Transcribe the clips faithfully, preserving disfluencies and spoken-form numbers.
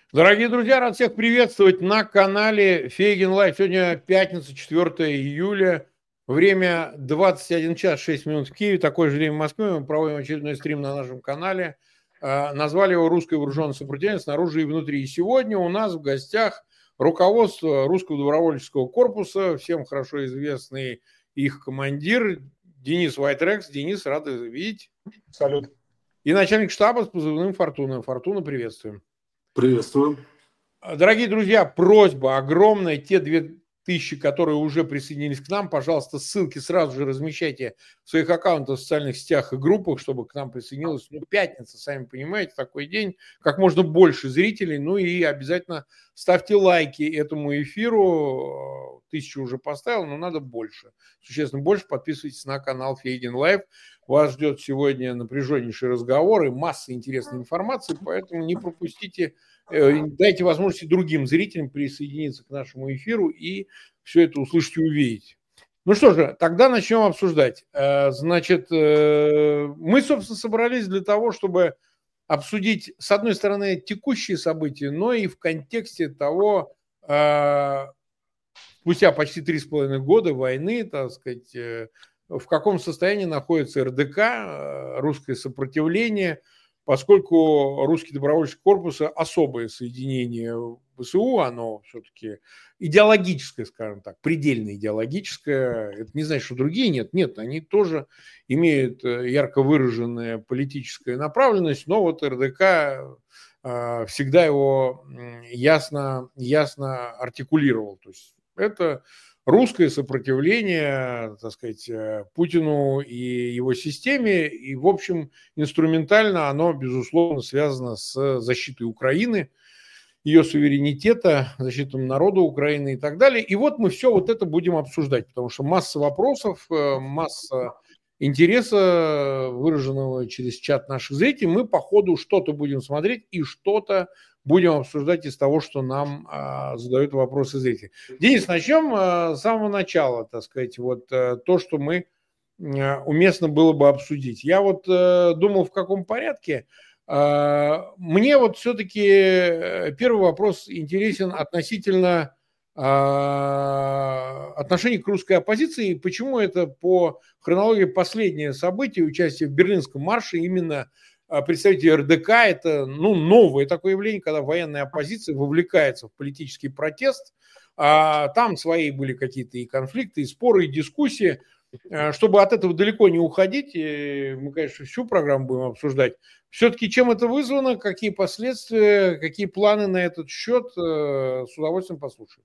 Дорогие друзья, рад всех приветствовать на канале Фейгин Лайв. Сегодня пятница, четвёртое июля. Время двадцать один час шесть минут в Киеве. Такое же время в Москве. Мы проводим очередной стрим на нашем канале. Э, Назвали его «Русское вооруженное сопротивление снаружи и внутри». И сегодня у нас в гостях руководство Русского добровольческого корпуса, всем хорошо известный их командир Денис Вайтрекс. Денис, рад видеть. Салют. И начальник штаба с позывным «Фортуна». Фортуна, приветствуем. Приветствую. Дорогие друзья, просьба огромная. Те две тысячи, которые уже присоединились к нам, пожалуйста, ссылки сразу же размещайте в своих аккаунтах в социальных сетях и группах, чтобы к нам присоединилось. Ну, пятница, сами понимаете, такой день. Как можно больше зрителей. Ну и обязательно ставьте лайки этому эфиру. Тысячу уже поставил, но надо больше. Существенно больше. Подписывайтесь на канал Фейгин Лайв. Вас ждет сегодня напряженнейший разговор и масса интересной информации, поэтому не пропустите, дайте возможности другим зрителям присоединиться к нашему эфиру и все это услышать и увидеть. Ну что же, тогда начнем обсуждать. Значит, мы, собственно, собрались для того, чтобы обсудить, с одной стороны, текущие события, но и в контексте того, спустя почти три с половиной года войны, так сказать, в каком состоянии находится эр дэ ка, русское сопротивление, поскольку русский добровольческий корпус особое соединение вэ эс у, оно все-таки идеологическое, скажем так, предельно идеологическое. Это не значит, что другие нет. Нет, они тоже имеют ярко выраженную политическую направленность, но вот эр дэ ка всегда его ясно, ясно артикулировал. То есть это русское сопротивление, так сказать, Путину и его системе, и, в общем, инструментально оно, безусловно, связано с защитой Украины, ее суверенитета, защитой народа Украины и так далее. И вот мы все вот это будем обсуждать, потому что масса вопросов, масса интереса, выраженного через чат наших зрителей. Мы по ходу что-то будем смотреть и что-то будем обсуждать из того, что нам а, задают вопросы зрители. Денис, начнем а, с самого начала, так сказать, вот а, то, что мы а, уместно было бы обсудить. Я вот а, думал, в каком порядке. А, мне вот все-таки первый вопрос интересен относительно а, отношений к русской оппозиции. Почему это по хронологии последнее событие, участие в Берлинском марше именно представители эр дэ ка, это ну, новое такое явление, когда военная оппозиция вовлекается в политический протест. А там свои были какие-то и конфликты, и споры, и дискуссии. Чтобы от этого далеко не уходить, мы, конечно, всю программу будем обсуждать. Все-таки чем это вызвано, какие последствия, какие планы на этот счет, с удовольствием послушаем.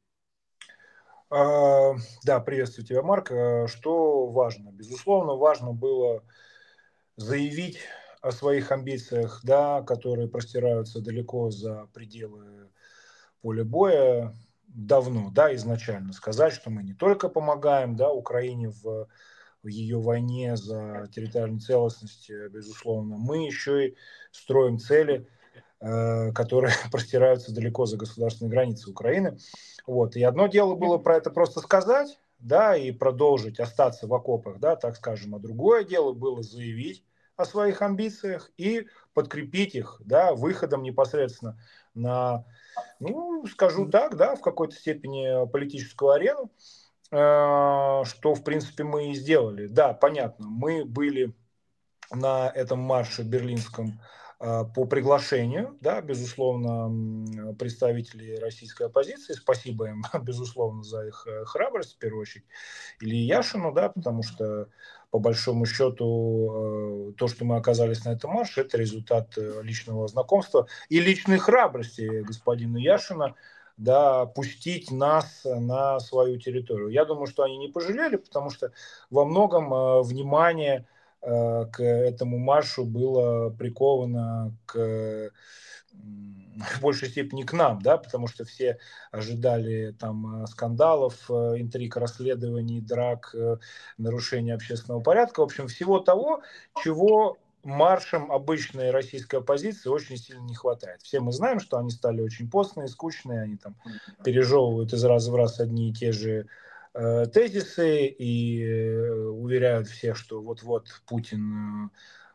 Да, приветствую тебя, Марк. Что важно? Безусловно, важно было заявить о своих амбициях, да, которые простираются далеко за пределы поля боя давно, да, изначально сказать, что мы не только помогаем, да, Украине в, в ее войне за территориальную целостность, безусловно, мы еще и строим цели, э, которые простираются далеко за государственные границы Украины. Вот. И одно дело было про это просто сказать, да, и продолжить остаться в окопах, да, так скажем, а другое дело было заявить о своих амбициях и подкрепить их, да, выходом непосредственно на, ну, скажу так, да, в какой-то степени политическую арену, э, что, в принципе, мы и сделали. Да, понятно, мы были на этом марше берлинском э, по приглашению, да, безусловно, представителей российской оппозиции. Спасибо им, безусловно, за их храбрость, в первую очередь, Илье Яшину, да, потому что по большому счету, то, что мы оказались на этом марше, это результат личного знакомства и личной храбрости господина Яшина, да, пустить нас на свою территорию. Я думаю, что они не пожалели, потому что во многом э, внимание э, к этому маршу было приковано к в большей степени к нам, да, потому что все ожидали там скандалов, интриг, расследований, драк, нарушения общественного порядка, в общем, всего того, чего маршам обычной российской оппозиции очень сильно не хватает. Все мы знаем, что они стали очень постные, скучные, они там пережевывают из раза в раз одни и те же э, тезисы и э, уверяют всех, что вот-вот Путин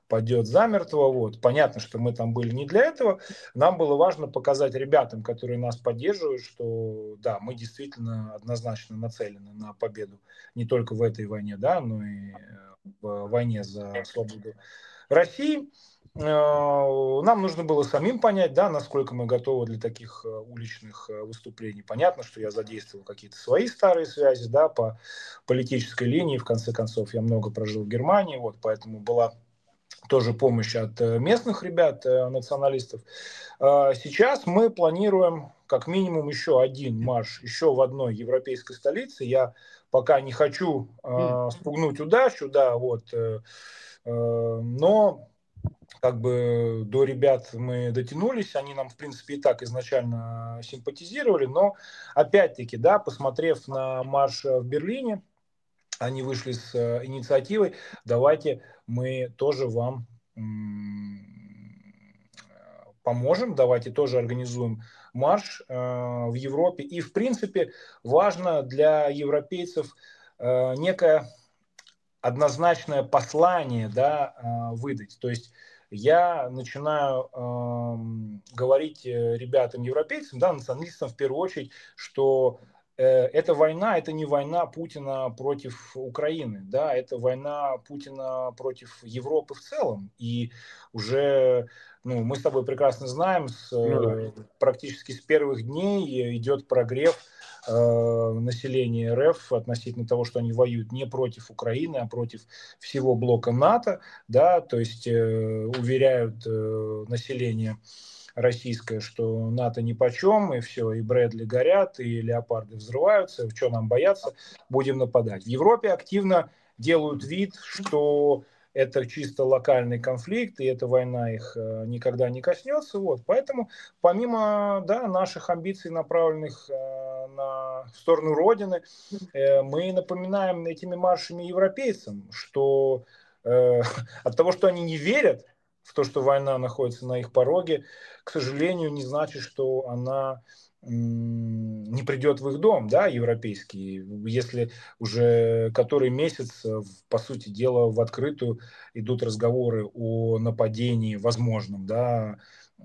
падет замертво. Вот. Понятно, что мы там были не для этого. Нам было важно показать ребятам, которые нас поддерживают, что да, мы действительно однозначно нацелены на победу не только в этой войне, да, но и в войне за свободу России. Нам нужно было самим понять, да, насколько мы готовы для таких уличных выступлений. Понятно, что я задействовал какие-то свои старые связи, да, по политической линии. В конце концов, я много прожил в Германии, вот, поэтому была тоже помощь от местных ребят, националистов. Сейчас мы планируем как минимум еще один марш, еще в одной европейской столице. Я пока не хочу э, спугнуть удачу, да, вот, э, э, но как бы до ребят мы дотянулись, они нам, в принципе, и так изначально симпатизировали, но опять-таки, да, посмотрев на марш в Берлине, они вышли с инициативой, давайте мы тоже вам поможем, давайте тоже организуем марш э, в Европе. И, в принципе, важно для европейцев э, некое однозначное послание, да, э, выдать. То есть я начинаю э, говорить ребятам, европейцам, да, националистам в первую очередь, что эта война, это не война Путина против Украины, да, это война Путина против Европы в целом. И уже, ну, мы с тобой прекрасно знаем, с, ну, да. практически с первых дней идет прогрев э, населения РФ относительно того, что они воюют не против Украины, а против всего блока НАТО, да, то есть э, уверяют э, население российское, что НАТО нипочем, и все, и Брэдли горят, и леопарды взрываются, в что нам бояться, будем нападать. В Европе активно делают вид, что это чисто локальный конфликт, и эта война их никогда не коснется. Вот. Поэтому помимо, да, наших амбиций, направленных э, на, в сторону Родины, э, мы напоминаем этими маршами европейцам, что э, от того, что они не верят в то, что война находится на их пороге, к сожалению, не значит, что она не придет в их дом, да, европейский, если уже который месяц, по сути дела, в открытую идут разговоры о нападении возможном, да,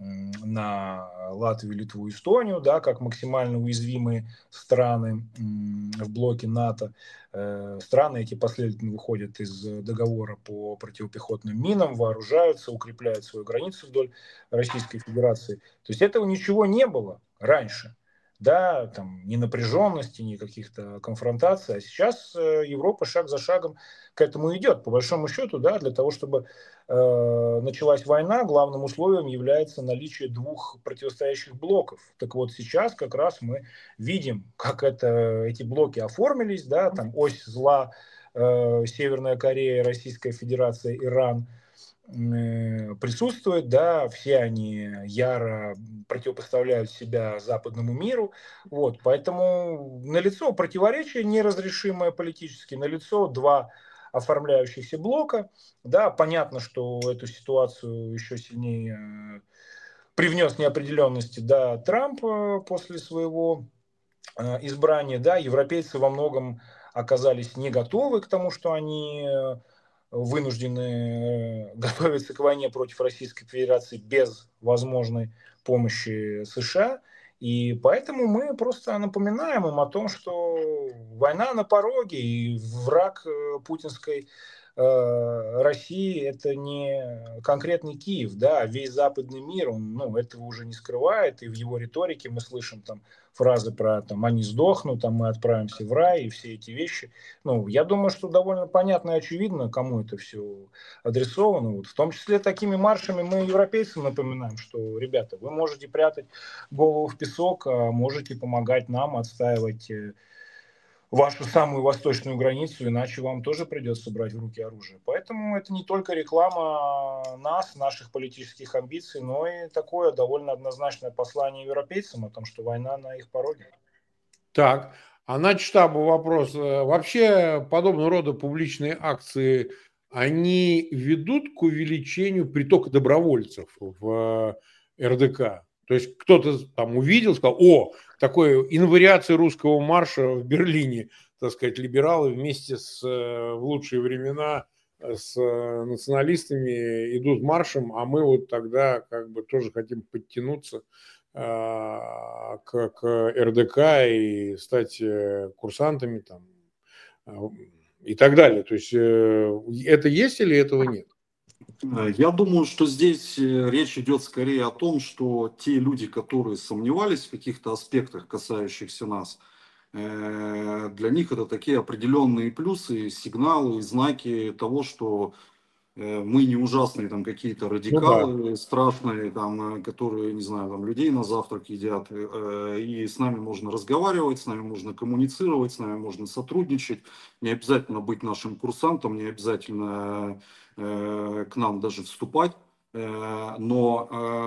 на Латвию, Литву, Эстонию, да, как максимально уязвимые страны в блоке НАТО. Страны эти последовательно выходят из договора по противопехотным минам, вооружаются, укрепляют свою границу вдоль Российской Федерации. То есть этого ничего не было раньше. Да, там ни напряженности, ни каких-то конфронтаций. А сейчас Европа шаг за шагом к этому идет. По большому счету, да, для того, чтобы э, началась война, главным условием является наличие двух противостоящих блоков. Так вот сейчас как раз мы видим, как это, эти блоки оформились, да, там ось зла, э, Северная Корея, Российская Федерация, Иран присутствует, да, все они яро противопоставляют себя западному миру, вот, поэтому налицо противоречие неразрешимое политически, налицо два оформляющихся блока, да, понятно, что эту ситуацию еще сильнее привнес неопределенности, да, Трамп после своего избрания, да, европейцы во многом оказались не готовы к тому, что они вынуждены готовиться к войне против Российской Федерации без возможной помощи США. И поэтому мы просто напоминаем им о том, что война на пороге, и враг путинской э, России – это не конкретный Киев, да, а весь западный мир, он, ну, этого уже не скрывает, и в его риторике мы слышим там фразы про там «они сдохнут», там «мы отправимся в рай» и все эти вещи. Ну, я думаю, что довольно понятно и очевидно, кому это все адресовано. Вот. В том числе такими маршами мы европейцам напоминаем, что, ребята, вы можете прятать голову в песок, а можете помогать нам отстаивать вашу самую восточную границу, иначе вам тоже придется брать в руки оружие. Поэтому это не только реклама нас, наших политических амбиций, но и такое довольно однозначное послание европейцам о том, что война на их пороге. Так, а начштабу вопрос. Вообще подобного рода публичные акции, они ведут к увеличению притока добровольцев в эр дэ ка? То есть кто-то там увидел, сказал, о, такой инвариация русского марша в Берлине, так сказать, либералы вместе с в лучшие времена с националистами идут маршем, а мы вот тогда как бы тоже хотим подтянуться к, к эр дэ ка и стать курсантами там и так далее. То есть это есть или этого нет? Я думаю, что здесь речь идет скорее о том, что те люди, которые сомневались в каких-то аспектах, касающихся нас, для них это такие определенные плюсы, сигналы, знаки того, что мы не ужасные там какие-то радикалы, ну, да, страшные, там, которые, не знаю, там людей на завтрак едят, и с нами можно разговаривать, с нами можно коммуницировать, с нами можно сотрудничать, не обязательно быть нашим курсантом, не обязательно э, к нам даже вступать, э, но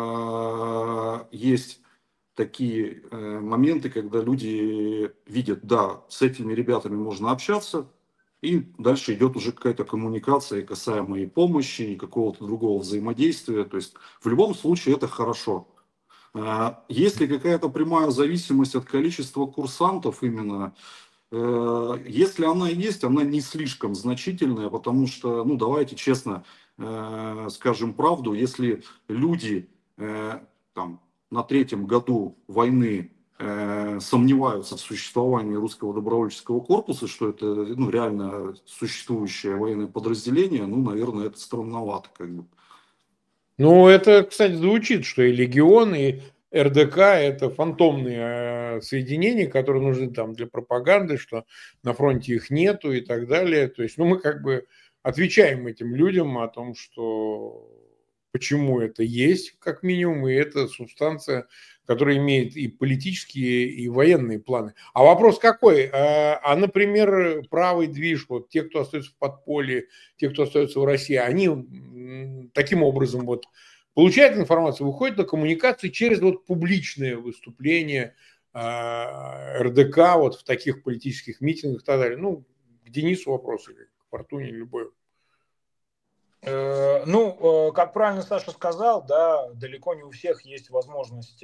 э, есть такие э, моменты, когда люди видят, да, с этими ребятами можно общаться, и дальше идет уже какая-то коммуникация касаемо и помощи, и какого-то другого взаимодействия. То есть в любом случае это хорошо. Есть ли какая-то прямая зависимость от количества курсантов именно? Если она есть, она не слишком значительная, потому что, ну давайте честно скажем правду, если люди там, на третьем году войны э, сомневаются в существовании русского добровольческого корпуса, что это ну, реально существующее военное подразделение, ну, наверное, это странновато. Как бы. Ну, это, кстати, звучит, что и Легион, и эр дэ ка – это фантомные соединения, которые нужны там для пропаганды, что на фронте их нету и так далее. То есть, ну, мы как бы отвечаем этим людям о том, что почему это есть, как минимум, и это субстанция, которая имеет и политические, и военные планы. А вопрос какой? А, а например, правый движ, вот те, кто остается в подполье, те, кто остается в России, они таким образом вот получают информацию, выходят на коммуникации через вот публичные выступления эр дэ ка вот в таких политических митингах и так далее. Ну, к Денису вопрос или к Фортуне, любой. Ну, как правильно Саша сказал, да, далеко не у всех есть возможность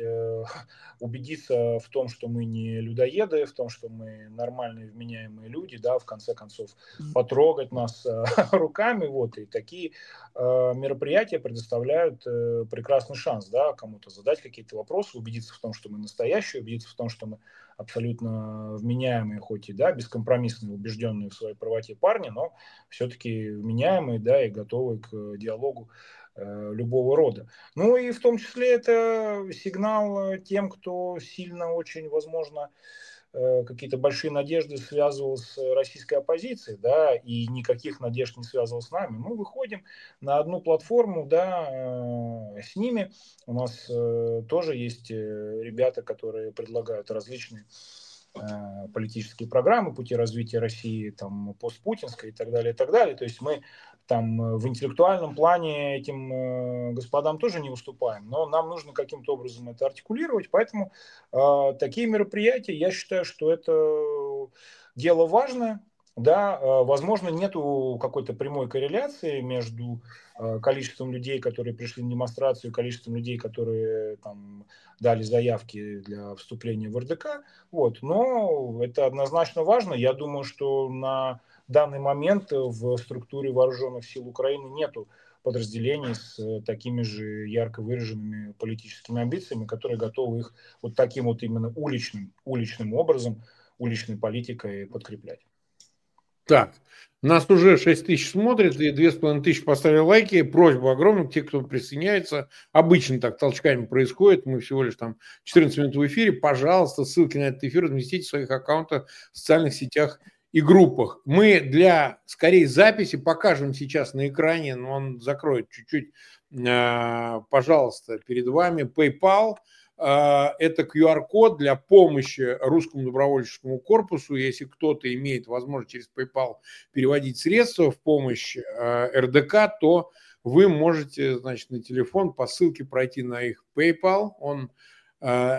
убедиться в том, что мы не людоеды, в том, что мы нормальные, вменяемые люди, да, в конце концов, потрогать нас руками, вот, и такие мероприятия предоставляют прекрасный шанс, да, кому-то задать какие-то вопросы, убедиться в том, что мы настоящие, убедиться в том, что мы абсолютно вменяемые, хоть и, да, бескомпромиссные, убежденные в своей правоте парни, но все-таки вменяемые, да, и готовые к диалогу э, любого рода. Ну и в том числе это сигнал тем, кто сильно очень, возможно, э, какие-то большие надежды связывал с российской оппозицией, да, и никаких надежд не связывал с нами. Мы выходим на одну платформу, да, э, с ними. У нас э, тоже есть ребята, которые предлагают различные политические программы, пути развития России, там, постпутинской и так далее, и так далее. То есть мы там в интеллектуальном плане этим э, господам тоже не уступаем, но нам нужно каким-то образом это артикулировать, поэтому э, такие мероприятия, я считаю, что это дело важное. Да, возможно, нету какой-то прямой корреляции между количеством людей, которые пришли на демонстрацию, и количеством людей, которые там дали заявки для вступления в эр дэ ка. Вот. Но это однозначно важно. Я думаю, что на данный момент в структуре вооруженных сил Украины нету подразделений с такими же ярко выраженными политическими амбициями, которые готовы их вот таким вот именно уличным, уличным образом, уличной политикой подкреплять. Так, нас уже шесть тысяч смотрит, и две с половиной тысячи поставили лайки. Просьба огромная, те, кто присоединяется. Обычно так толчками происходит. Мы всего лишь там четырнадцать минут в эфире. Пожалуйста, ссылки на этот эфир разместите в своих аккаунтах, в социальных сетях и группах. Мы для, скорее, записи покажем сейчас на экране, но он закроет чуть-чуть, пожалуйста, перед вами PayPal. Это ку ар код для помощи русскому добровольческому корпусу. Если кто-то имеет возможность через PayPal переводить средства в помощь эр дэ ка, то вы можете, значит, на телефон по ссылке пройти на их PayPal. Он,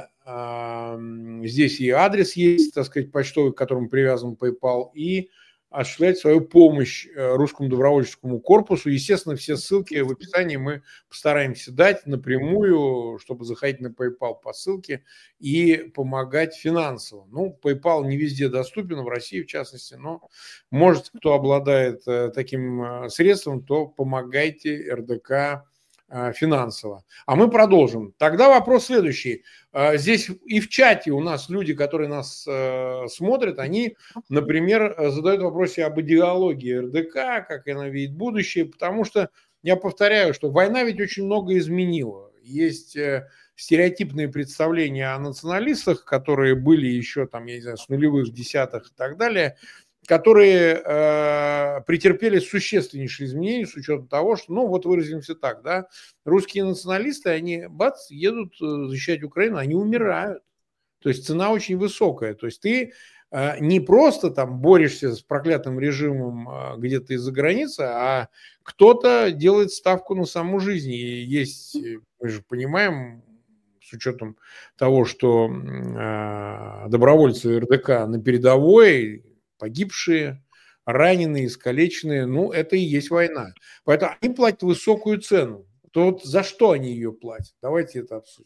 здесь и адрес есть, так сказать, почтовый, к которому привязан PayPal, и осуществлять свою помощь русскому добровольческому корпусу. Естественно, все ссылки в описании мы постараемся дать напрямую, чтобы заходить на PayPal по ссылке и помогать финансово. Ну, PayPal не везде доступен, в России в частности, но, может, кто обладает таким средством, то помогайте эр дэ ка финансово. А мы продолжим. Тогда вопрос следующий. Здесь и в чате у нас люди, которые нас смотрят, они, например, задают вопросы об идеологии эр дэ ка, как она видит будущее, потому что, я повторяю, что война ведь очень много изменила. Есть стереотипные представления о националистах, которые были еще там, я не знаю, с нулевых, десятых и так далее, которые э, претерпели существеннейшие изменения с учетом того, что, ну, вот выразимся так, да, русские националисты, они, бац, едут защищать Украину, они умирают. То есть цена очень высокая. То есть ты э, не просто там борешься с проклятым режимом э, где-то из-за границы, а кто-то делает ставку на саму жизнь. И есть, мы же понимаем, с учетом того, что э, добровольцы эр дэ ка на передовой, погибшие, раненые, искалеченные, ну, это и есть война. Поэтому они платят высокую цену. То вот за что они ее платят? Давайте это обсудим.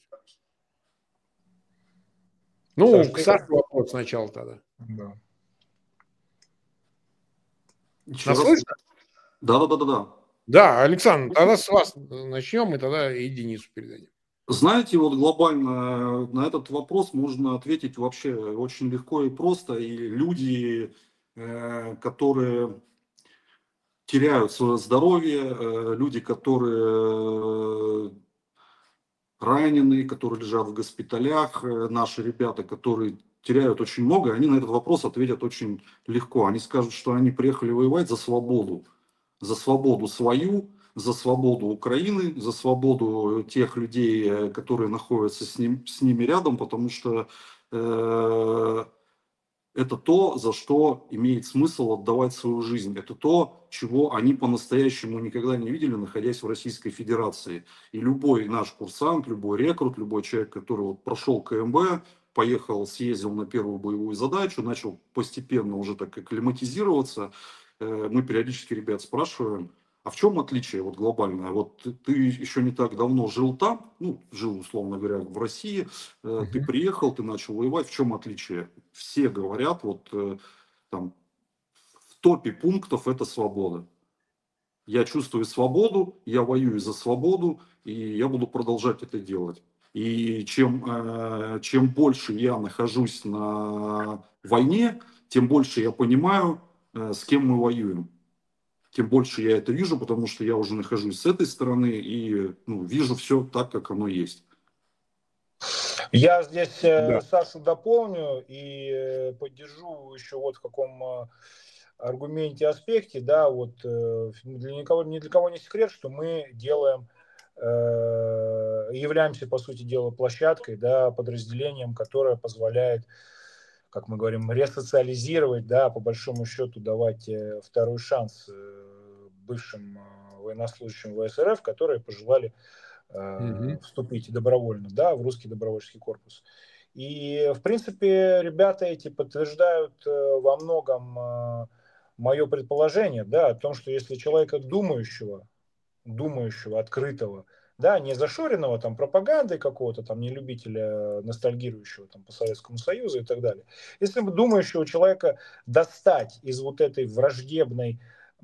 Ну, Саш, к Саше вопрос сначала тогда. Да. Нас слышно? Да, да, да, да, да. Да, Александр, тогда с вас начнем, и тогда и Денису передадим. Знаете, вот глобально на этот вопрос можно ответить вообще очень легко и просто. И люди, которые теряют свое здоровье, люди, которые раненые, которые лежат в госпиталях, наши ребята, которые теряют очень много, они на этот вопрос ответят очень легко. Они скажут, что они приехали воевать за свободу, за свободу свою, за свободу Украины, за свободу тех людей, которые находятся с, ним, с ними рядом, потому что э, это то, за что имеет смысл отдавать свою жизнь. Это то, чего они по-настоящему никогда не видели, находясь в Российской Федерации. И любой наш курсант, любой рекрут, любой человек, который вот прошел ка эм бэ, поехал, съездил на первую боевую задачу, начал постепенно уже так акклиматизироваться, мы периодически ребят спрашиваем, а в чем отличие вот глобальное? Вот ты, ты еще не так давно жил там, ну, жил, условно говоря, в России, uh-huh. Ты приехал, ты начал воевать, в чем отличие? Все говорят, вот там в топе пунктов это свобода. Я чувствую свободу, я воюю за свободу, и я буду продолжать это делать. И чем, чем больше я нахожусь на войне, тем больше я понимаю, с кем мы воюем. Тем больше я это вижу, потому что я уже нахожусь с этой стороны и ну, вижу все так, как оно есть. Я здесь да. Сашу дополню и поддержу еще вот в каком аргументе, аспекте. Да, вот для никого, ни для кого не секрет, что мы делаем, являемся, по сути дела, площадкой, да, подразделением, которое позволяет, как мы говорим, ресоциализировать, да, по большому счету давать второй шанс бывшим военнослужащим вэ эс эр эф, которые пожелали э, mm-hmm. вступить добровольно, да, в русский добровольческий корпус. И, в принципе, ребята эти подтверждают э, во многом э, мое предположение, да, о том, что если человека думающего, думающего, открытого, да, не зашоренного там пропагандой какого-то, там, не любителя ностальгирующего там по Советскому Союзу и так далее, если бы думающего человека достать из вот этой враждебной,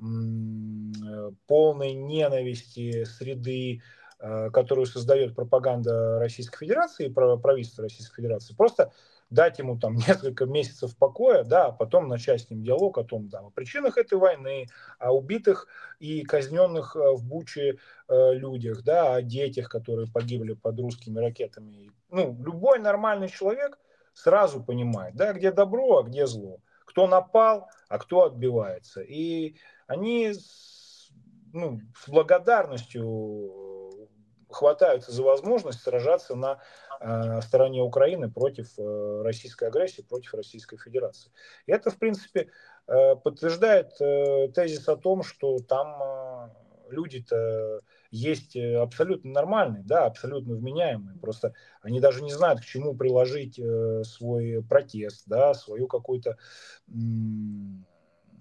полной ненависти среды, которую создает пропаганда Российской Федерации, правительство Российской Федерации, просто дать ему там несколько месяцев покоя, да, а потом начать с ним диалог о том, да, о причинах этой войны, о убитых и казненных в Буче э, людях, да, о детях, которые погибли под русскими ракетами. Ну, любой нормальный человек сразу понимает, да, где добро, а где зло, кто напал, а кто отбивается. И они ну, с благодарностью хватаются за возможность сражаться на э, стороне Украины против э, российской агрессии, против Российской Федерации. И это, в принципе, э, подтверждает э, тезис о том, что там э, люди-то есть абсолютно нормальные, да, абсолютно вменяемые. Просто они даже не знают, к чему приложить э, свой протест, да, свою какую-то м-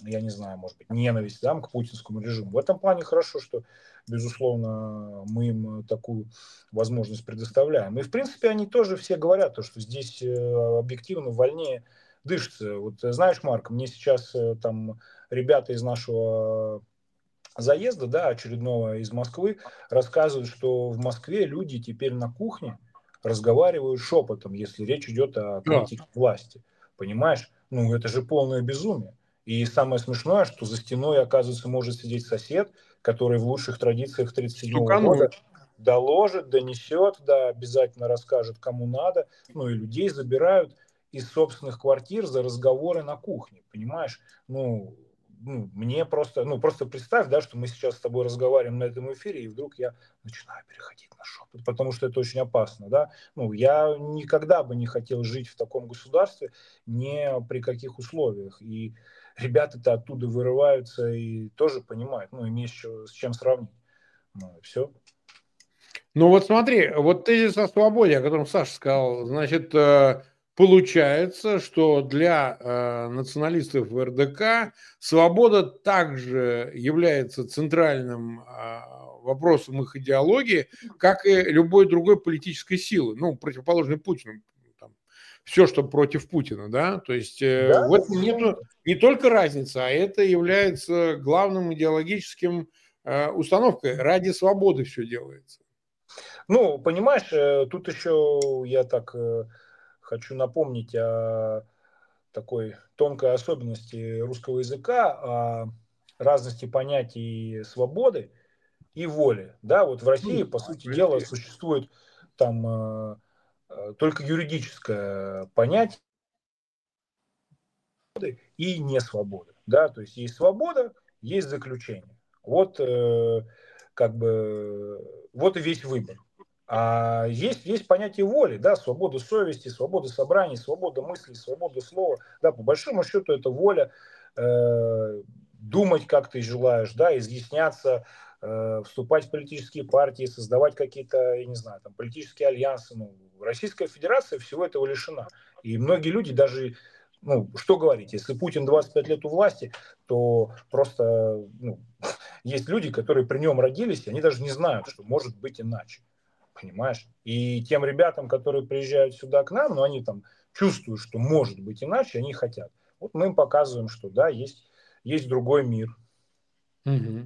я не знаю, может быть, ненависть, да, к путинскому режиму. В этом плане хорошо, что, безусловно, мы им такую возможность предоставляем. И, в принципе, они тоже все говорят, то, что здесь объективно вольнее дышится. Вот знаешь, Марк, мне сейчас там ребята из нашего заезда, да, очередного из Москвы, рассказывают, что в Москве люди теперь на кухне разговаривают шепотом, если речь идет о критике власти. Понимаешь? Ну, это же полное безумие. И самое смешное, что за стеной, оказывается, может сидеть сосед, который в лучших традициях тридцать седьмого года доложит, донесет, да, обязательно расскажет, кому надо. Ну, и людей забирают из собственных квартир за разговоры на кухне. Понимаешь? Ну, ну, мне просто, ну, просто представь, да, что мы сейчас с тобой разговариваем на этом эфире, и вдруг я начинаю переходить на шепот, потому что это очень опасно, да. Ну, я никогда бы не хотел жить в таком государстве, ни при каких условиях. И ребята-то оттуда вырываются и тоже понимают, ну, им есть с чем сравнить. Ну, и все. Ну, вот смотри, вот тезис о свободе, о котором Саша сказал, значит, получается, что для э, националистов в эр дэ ка свобода также является центральным э, вопросом их идеологии, как и любой другой политической силы, ну, противоположной Путину. Там, все, что против Путина, да, то есть э, да, в этом нет не только разницы, а это является главным идеологическим э, установкой. Ради свободы все делается. Ну, понимаешь, тут еще я так хочу напомнить о такой тонкой особенности русского языка, о разности понятий свободы и воли. Да, вот в России, по сути дела, существует там только юридическое понятие и несвободы. Да, то есть есть свобода, есть заключение. Вот как бы вот и весь выбор. А есть, есть понятие воли, да, свобода совести, свобода собраний, свобода мысли, свобода слова. Да, по большому счету это воля э, думать, как ты желаешь, да, изъясняться, э, вступать в политические партии, создавать какие-то, я не знаю, там, политические альянсы. Ну, Российская Федерация всего этого лишена. И многие люди даже, ну, что говорить, если Путин двадцать пять лет у власти, то просто, ну, есть люди, которые при нем родились, и они даже не знают, что может быть иначе. Понимаешь? И тем ребятам, которые приезжают сюда к нам, ну, они там чувствуют, что может быть иначе, они хотят. Вот мы им показываем, что да, есть, есть другой мир. Угу.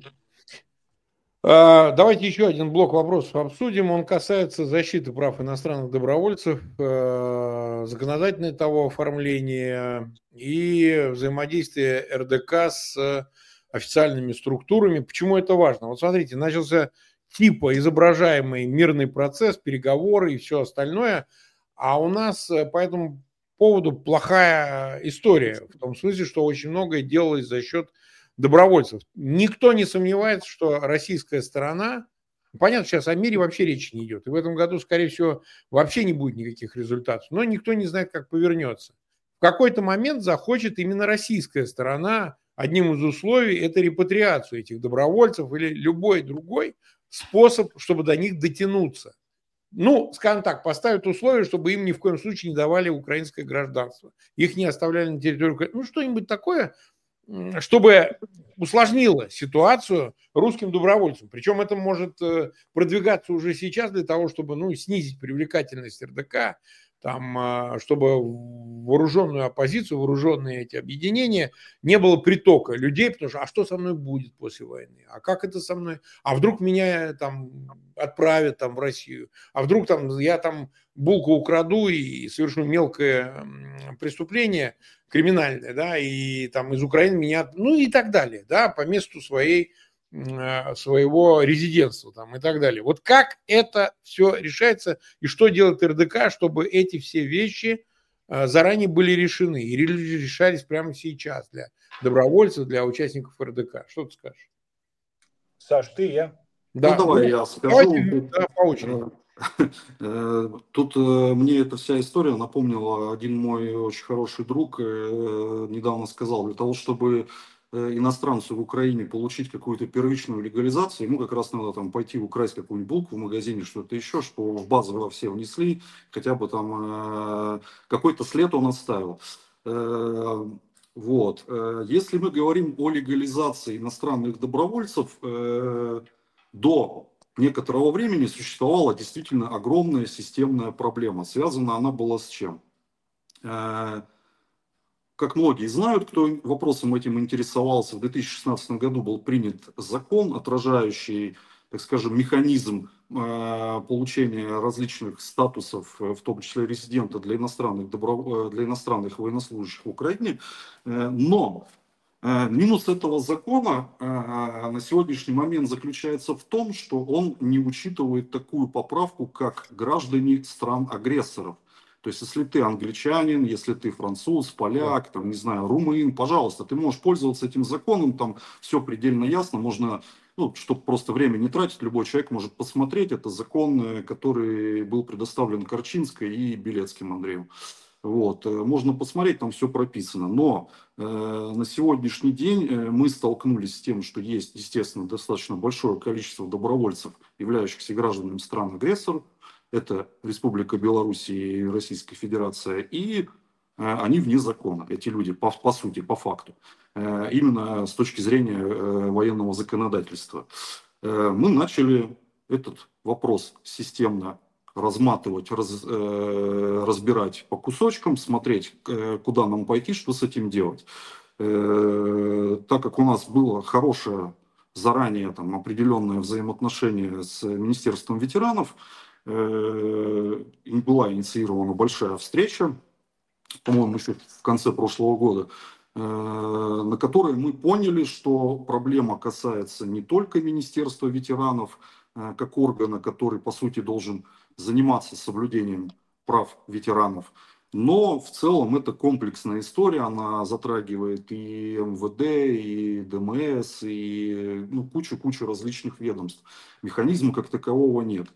А, давайте еще один блок вопросов обсудим. Он касается защиты прав иностранных добровольцев, э, законодательного того оформления и взаимодействия эр дэ ка с официальными структурами. Почему это важно? Вот смотрите, начался типа изображаемый мирный процесс, переговоры и все остальное, а у нас по этому поводу плохая история, в том смысле, что очень многое делалось за счет добровольцев. Никто не сомневается, что российская сторона, понятно, сейчас о мире вообще речи не идет, и в этом году, скорее всего, вообще не будет никаких результатов, но никто не знает, как повернется. В какой-то момент захочет именно российская сторона, одним из условий, это репатриацию этих добровольцев или любой другой способ, чтобы до них дотянуться. Ну, скажем так, поставят условия, чтобы им ни в коем случае не давали украинское гражданство. Их не оставляли на территории Украины. Ну, что-нибудь такое, чтобы усложнило ситуацию русским добровольцам. Причем это может продвигаться уже сейчас для того, чтобы, ну, снизить привлекательность эр дэ ка, там, чтобы вооруженную оппозицию, вооруженные эти объединения, не было притока людей, потому что а что со мной будет после войны? А как это со мной? А вдруг меня там отправят там, в Россию? А вдруг там я там булку украду и совершу мелкое преступление криминальное, да, и там из Украины меня, ну и так далее, да, по месту своей своего резидентства там, и так далее. Вот как это все решается и что делает эр дэ ка, чтобы эти все вещи заранее были решены и решались прямо сейчас для добровольцев, для участников эр дэ ка? Что ты скажешь? Саш, ты, я? Да. Ну, давай ну, я скажу. Давайте, да, по очереди. Тут мне эта вся история напомнила, один мой очень хороший друг недавно сказал, для того, чтобы иностранцу в Украине получить какую-то первичную легализацию, ему как раз надо там пойти украсть какую-нибудь булку в магазине, что-то еще, что в базу все внесли, хотя бы там какой-то след он оставил. Вот. Если мы говорим о легализации иностранных добровольцев, до некоторого времени существовала действительно огромная системная проблема. Связана она была с чем? Как многие знают, кто вопросом этим интересовался, в две тысячи шестнадцатом году был принят закон, отражающий, так скажем, механизм получения различных статусов, в том числе резидента для иностранных, добро... для иностранных военнослужащих в Украине. Но минус этого закона на сегодняшний момент заключается в том, что он не учитывает такую поправку, как граждане стран-агрессоров. То есть, если ты англичанин, если ты француз, поляк, там, не знаю, румын, пожалуйста, ты можешь пользоваться этим законом, там все предельно ясно, можно, ну, чтобы просто время не тратить, любой человек может посмотреть. Это закон, который был предоставлен Корчинской и Белецким Андреем. Вот, можно посмотреть, там все прописано. Но э, на сегодняшний день мы столкнулись с тем, что есть, естественно, достаточно большое количество добровольцев, являющихся гражданами стран-агрессоров. Это Республика Беларусь и Российская Федерация. И э, они вне закона, эти люди, по, по сути, по факту. Э, именно с точки зрения э, военного законодательства. Э, мы начали этот вопрос системно разматывать, раз, э, разбирать по кусочкам, смотреть, э, куда нам пойти, что с этим делать. Э, так как у нас было хорошее заранее там, определенное взаимоотношение с Министерством ветеранов, э, была инициирована большая встреча, по-моему, еще в конце прошлого года, э, на которой мы поняли, что проблема касается не только Министерства ветеранов, э, как органа, который, по сути, должен заниматься соблюдением прав ветеранов. Но в целом это комплексная история, она затрагивает и эм вэ дэ, и дэ эм эс, и ну, кучу-кучу различных ведомств. Механизма как такового нет.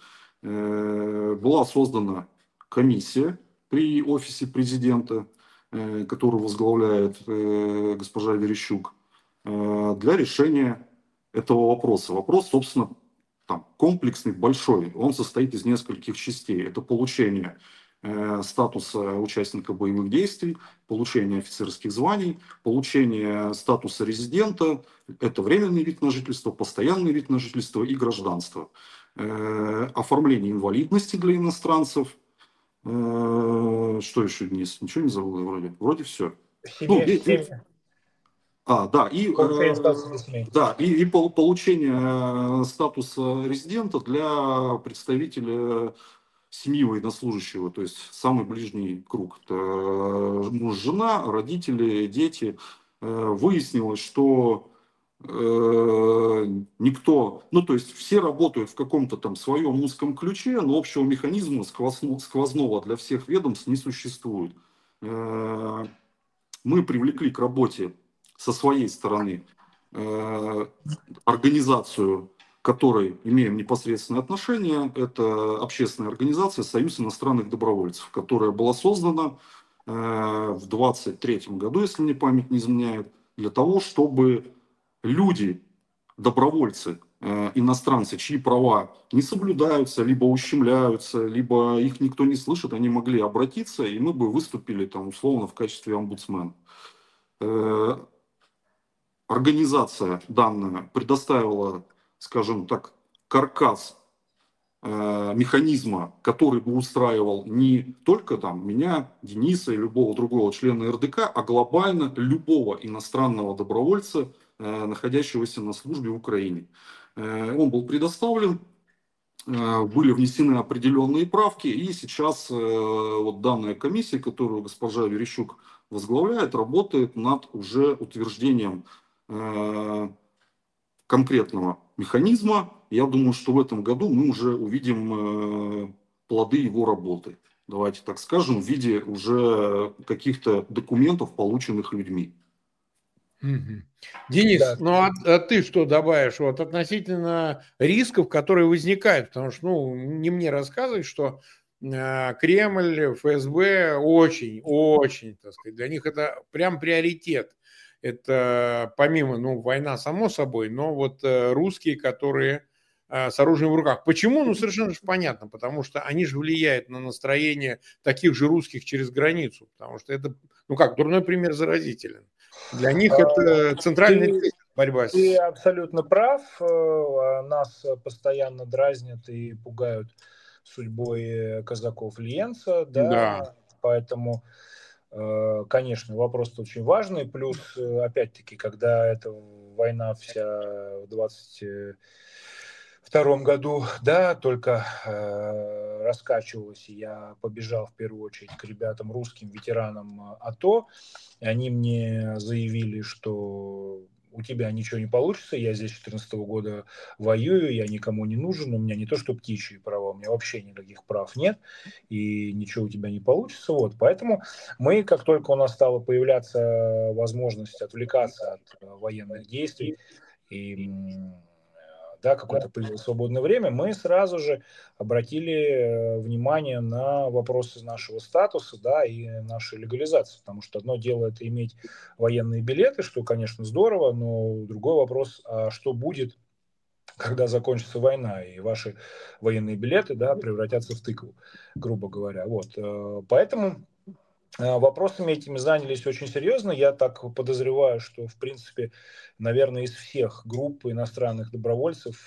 Была создана комиссия при офисе президента, которую возглавляет госпожа Верещук, для решения этого вопроса. Вопрос, собственно, там, комплексный, большой, он состоит из нескольких частей. Это получение э, статуса участника боевых действий, получение офицерских званий, получение статуса резидента, это временный вид на жительство, постоянный вид на жительство и гражданство. Э, оформление инвалидности для иностранцев. Э, что еще, Денис? Ничего не забыл вроде? Вроде все. Ну, и, и, а, да, и, э, да, и, и получение статуса резидента для представителя семьи военнослужащего, то есть самый ближний круг. Это муж, жена, родители, дети. Выяснилось, что э, никто, ну то есть все работают в каком-то там своем узком ключе, но общего механизма сквозного для всех ведомств не существует. Э, мы привлекли к работе со своей стороны э, организацию, к которой имеем непосредственное отношение. Это общественная организация «Союз иностранных добровольцев», которая была создана э, в двадцать третьем году, если мне память не изменяет, для того, чтобы люди, добровольцы, э, иностранцы, чьи права не соблюдаются, либо ущемляются, либо их никто не слышит, они могли обратиться, и мы бы выступили там условно в качестве омбудсмена. Организация данная предоставила, скажем так, каркас э, механизма, который бы устраивал не только там, меня, Дениса и любого другого члена эр дэ ка, а глобально любого иностранного добровольца, э, находящегося на службе в Украине. Э, он был предоставлен, э, были внесены определенные правки, и сейчас э, вот данная комиссия, которую госпожа Верещук возглавляет, работает над уже утверждением конкретного механизма. Я думаю, что в этом году мы уже увидим плоды его работы, давайте так скажем, в виде уже каких-то документов, полученных людьми. Угу. Денис, да. ну а, а ты что добавишь вот относительно рисков, которые возникают? Потому что, ну, не мне рассказывать, что э, Кремль, эф эс бэ очень, очень, так сказать, для них это прям приоритет. Это помимо, ну, война само собой, но вот э, русские, которые э, с оружием в руках. Почему? Ну, совершенно же понятно, потому что они же влияют на настроение таких же русских через границу, потому что это, ну как, дурной пример заразителен. Для них это центральная Ты, борьба с... ты абсолютно прав. Нас постоянно дразнят и пугают судьбой казаков-лиенца, Да. да, поэтому, конечно, вопрос очень важный. Плюс, опять-таки, когда эта война вся в двадцать втором году, да, только э, раскачивалась, и я побежал в первую очередь к ребятам, русским ветеранам АТО, и они мне заявили, что у тебя ничего не получится, я здесь с две тысячи четырнадцатого года воюю, я никому не нужен, у меня не то что птичьи права, у меня вообще никаких прав нет, и ничего у тебя не получится. Вот. Поэтому мы, как только у нас стала появляться возможность отвлекаться от военных действий, и да, какое-то появилось свободное время, мы сразу же обратили внимание на вопросы нашего статуса, да, и нашей легализации, потому что одно дело это иметь военные билеты, что, конечно, здорово, но другой вопрос, а что будет, когда закончится война, и ваши военные билеты, да, превратятся в тыкву, грубо говоря. Вот. Поэтому вопросами этими занялись очень серьезно. Я так подозреваю, что, в принципе, наверное, из всех групп иностранных добровольцев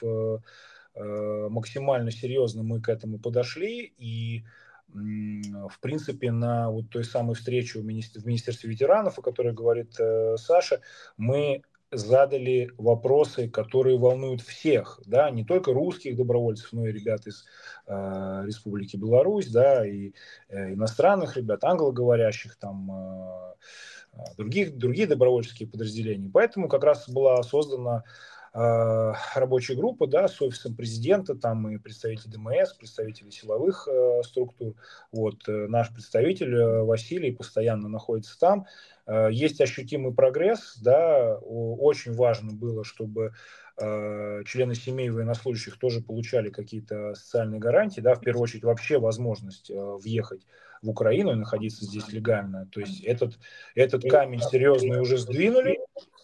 максимально серьезно мы к этому подошли. И, в принципе, на вот той самой встрече в Министерстве ветеранов, о которой говорит Саша, мы задали вопросы, которые волнуют всех, да, не только русских добровольцев, но и ребят из э, Республики Беларусь, да, и э, иностранных ребят, англоговорящих, там, э, других, другие добровольческие подразделения. Поэтому как раз была создана э, рабочая группа, да, с офисом президента, там и представители ДМС, представители силовых э, структур. Вот, э, наш представитель э, Василий постоянно находится там. Есть ощутимый прогресс, да, очень важно было, чтобы э, члены семей военнослужащих тоже получали какие-то социальные гарантии, да, в первую очередь вообще возможность э, въехать в Украину и находиться здесь легально. То есть этот, этот камень серьезный уже сдвинули.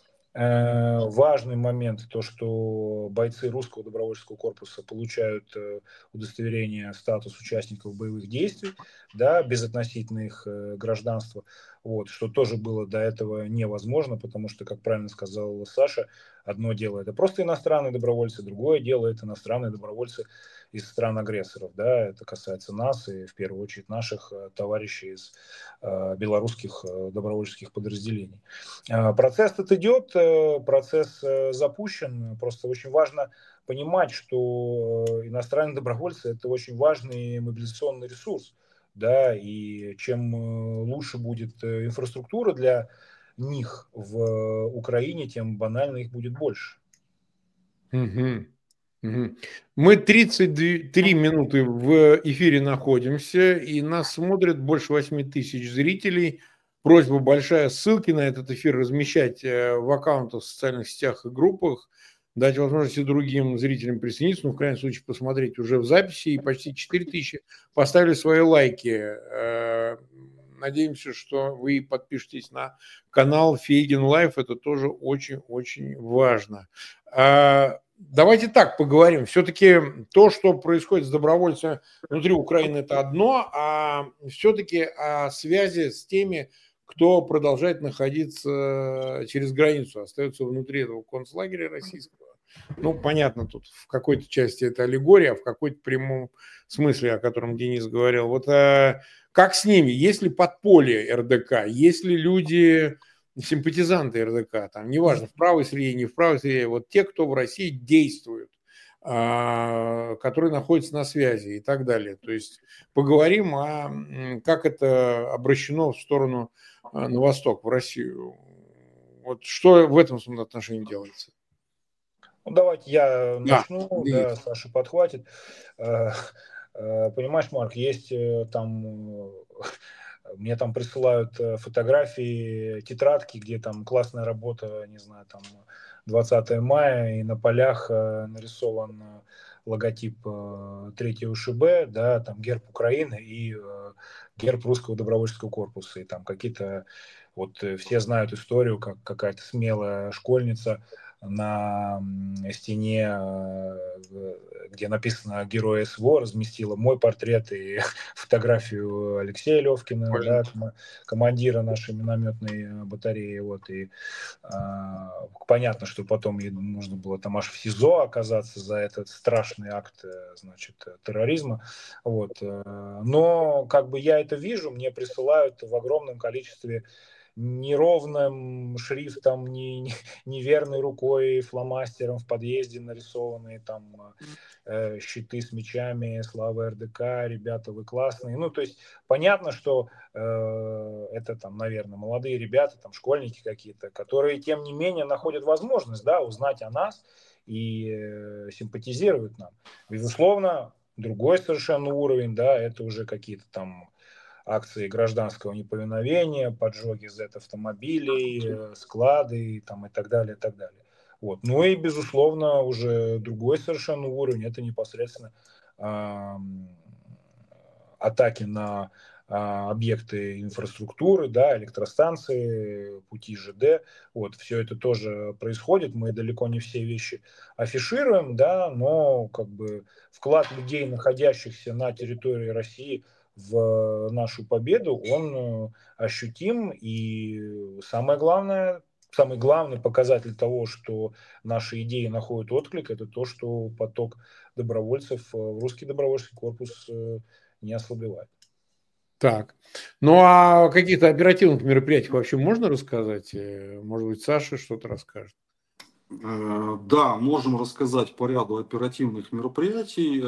Э, важный момент то, что бойцы русского добровольческого корпуса получают э, удостоверение, статус участников боевых действий, да, безотносительно их э, гражданства, вот, что тоже было до этого невозможно, потому что, как правильно сказал Саша, одно дело это просто иностранные добровольцы, другое дело это иностранные добровольцы из стран-агрессоров, да, это касается нас и в первую очередь наших э, товарищей из э, белорусских э, добровольческих подразделений. Э, процесс этот идет, э, процесс э, запущен, просто очень важно понимать, что э, иностранные добровольцы это очень важный мобилизационный ресурс, да, и чем э, лучше будет э, инфраструктура для них в Украине, тем банально их будет больше. Угу. Угу. Мы тридцать три минуты в эфире находимся, и нас смотрят больше восьми тысяч зрителей. Просьба большая, ссылки на этот эфир размещать в аккаунтах в социальных сетях и группах, дать возможность и другим зрителям присоединиться, ну, в крайнем случае, посмотреть уже в записи, и почти четыре тысячи поставили свои лайки. Надеемся, что вы подпишетесь на канал Фейгин Лайф, это тоже очень-очень важно. Давайте так поговорим. Все-таки то, что происходит с добровольцами внутри Украины, это одно, а все-таки о связи с теми, кто продолжает находиться через границу, остается внутри этого концлагеря российского. Ну, понятно, тут в какой-то части это аллегория, а в какой-то прямом смысле, о котором Денис говорил. Вот а, как с ними? Есть ли подполье РДК? Есть ли люди... симпатизанты РДК, там, неважно, в правой среде, не в правой среде, вот те, кто в России действуют, а, которые находятся на связи и так далее. То есть поговорим о, как это обращено в сторону а, на восток, в Россию. Вот что в этом отношении делается? Ну, давайте я Да, начну, да, Саша подхватит. Понимаешь, Марк, есть там... Мне там присылают фотографии, тетрадки, где там классная работа, не знаю, там двадцатое мая, и на полях нарисован логотип третьего ШБ, да, там герб Украины и герб Русского добровольческого корпуса. И там какие-то, вот все знают историю, как какая-то смелая школьница на стене, где написано «Герой СВО», разместила мой портрет и фотографию Алексея Левкина, да, командира нашей минометной батареи. Вот, и а, понятно, что потом ей нужно было там аж в СИЗО оказаться за этот страшный акт, значит, терроризма. Вот. Но как бы я это вижу, мне присылают в огромном количестве неровным шрифтом, не, не, неверной рукой, фломастером в подъезде нарисованные там э, щиты с мечами, слава эр дэ ка, ребята, вы классные. Ну, то есть понятно, что э, это там, наверное, молодые ребята, там школьники какие-то, которые, тем не менее, находят возможность, да, узнать о нас и э, симпатизируют нам. Безусловно, другой совершенно уровень, да, это уже какие-то там акции гражданского неповиновения, поджоги зет-автомобилей, склады там, и так далее, и так далее. Вот. Ну и, безусловно, уже другой совершенно уровень, это непосредственно э, атаки на э, объекты инфраструктуры, да, электростанции, пути ЖД. Вот. Все это тоже происходит, мы далеко не все вещи афишируем, да, но как бы вклад людей, находящихся на территории России, в нашу победу, он ощутим, и самое главное, самый главный показатель того, что наши идеи находят отклик, это то, что поток добровольцев в русский добровольческий корпус не ослабевает. Так, ну а о каких-то оперативных мероприятиях вообще можно рассказать? Может быть, Саша что-то расскажет? Да, можем рассказать по ряду оперативных мероприятий.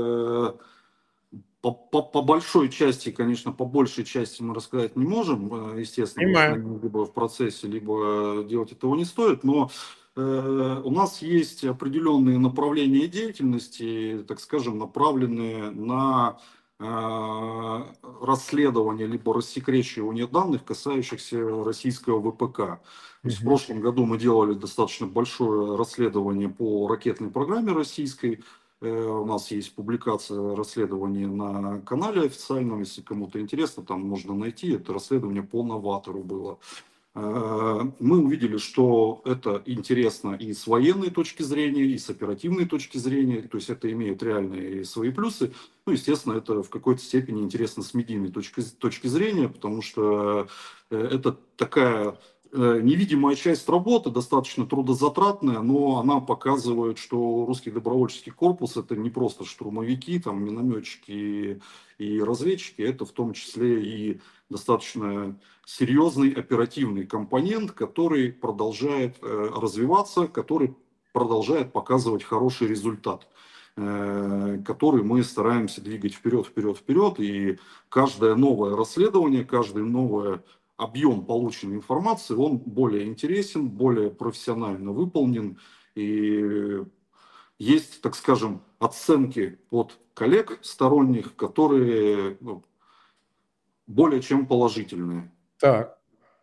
По, по, по большой части, конечно, по большей части мы рассказать не можем, естественно, потому что либо в процессе, либо делать этого не стоит, но э, у нас есть определенные направления деятельности, так скажем, направленные на э, расследование, либо рассекречивание данных, касающихся российского вэ пэ ка. То есть в прошлом году мы делали достаточно большое расследование по ракетной программе российской. У нас есть публикация расследования на канале официальном, если кому-то интересно, там можно найти. Это расследование по новатору было. Мы увидели, что это интересно и с военной точки зрения, и с оперативной точки зрения. То есть это имеет реальные свои плюсы. Ну, естественно, это в какой-то степени интересно с медийной точки, точки зрения, потому что это такая невидимая часть работы, достаточно трудозатратная, но она показывает, что русский добровольческий корпус — это не просто штурмовики, там, минометчики и разведчики, это в том числе и достаточно серьезный оперативный компонент, который продолжает развиваться, который продолжает показывать хороший результат, который мы стараемся двигать вперед, вперед, вперед, и каждое новое расследование, каждое новое объем полученной информации, он более интересен, более профессионально выполнен. И есть, так скажем, оценки от коллег сторонних, которые ну, более чем положительные. Так.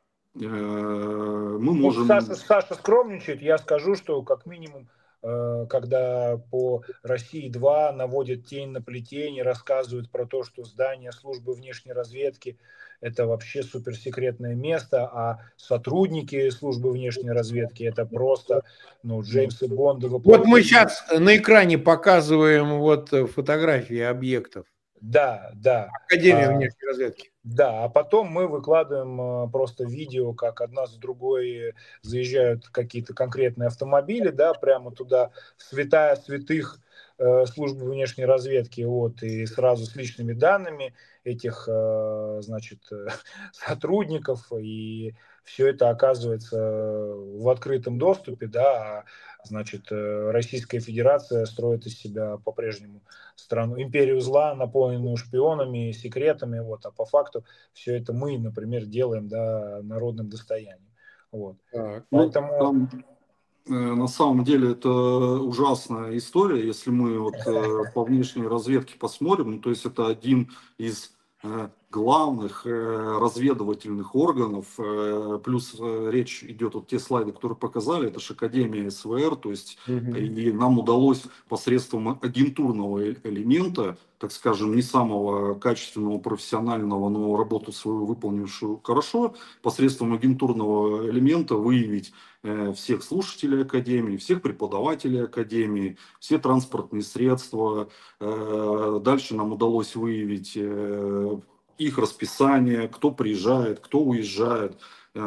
Мы можем... Саша, Саша скромничает, я скажу, что как минимум, когда по России два наводят тень на плетень и рассказывают про то, что здание службы внешней разведки — это вообще суперсекретное место, а сотрудники службы внешней разведки — это просто, ну, Джеймсы Бонда. Вот мы сейчас на экране показываем вот фотографии объектов. Да, да. Академия внешней разведки. Да, а потом мы выкладываем просто видео, как одна за другой заезжают какие-то конкретные автомобили, да, прямо туда, в святая святых э, службы внешней разведки, вот, и сразу с личными данными этих, э, значит, сотрудников, и все это оказывается в открытом доступе, да, а, значит, Российская Федерация строит из себя по-прежнему страну, империю зла, наполненную шпионами, секретами, вот, а по факту все это мы, например, делаем, да, народным достоянием. Вот. Так. Поэтому... Ну, там, на самом деле это ужасная история, если мы вот по внешней разведке посмотрим, ну, то есть это один из главных э, разведывательных органов, э, плюс э, речь идет, вот те слайды, которые показали, это же Академия СВР, то есть Мгм. и нам удалось посредством агентурного э- элемента, так скажем, не самого качественного, профессионального, но работу свою выполнившую хорошо, посредством агентурного элемента выявить э, всех слушателей Академии, всех преподавателей Академии, все транспортные средства. Э, дальше нам удалось выявить э, их расписание, кто приезжает, кто уезжает,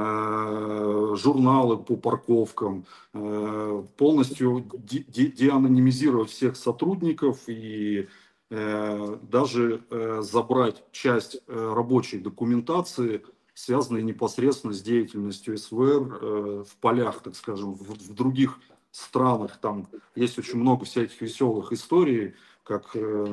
э, журналы по парковкам, э, полностью де- де- деанонимизировать всех сотрудников и э, даже э, забрать часть э, рабочей документации, связанной непосредственно с деятельностью СВР э, в полях, так скажем, в, в других странах. Там есть очень много всяких веселых историй, как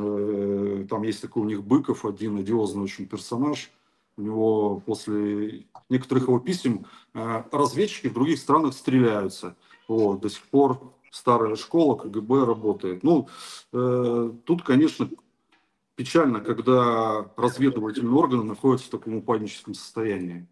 э, там есть такой у них Быков, один одиозный очень персонаж. У него после некоторых его писем э, разведчики в других странах стреляются. Вот, до сих пор старая школа КГБ работает. Ну, э, тут, конечно, печально, когда разведывательные органы находятся в таком упадническом состоянии.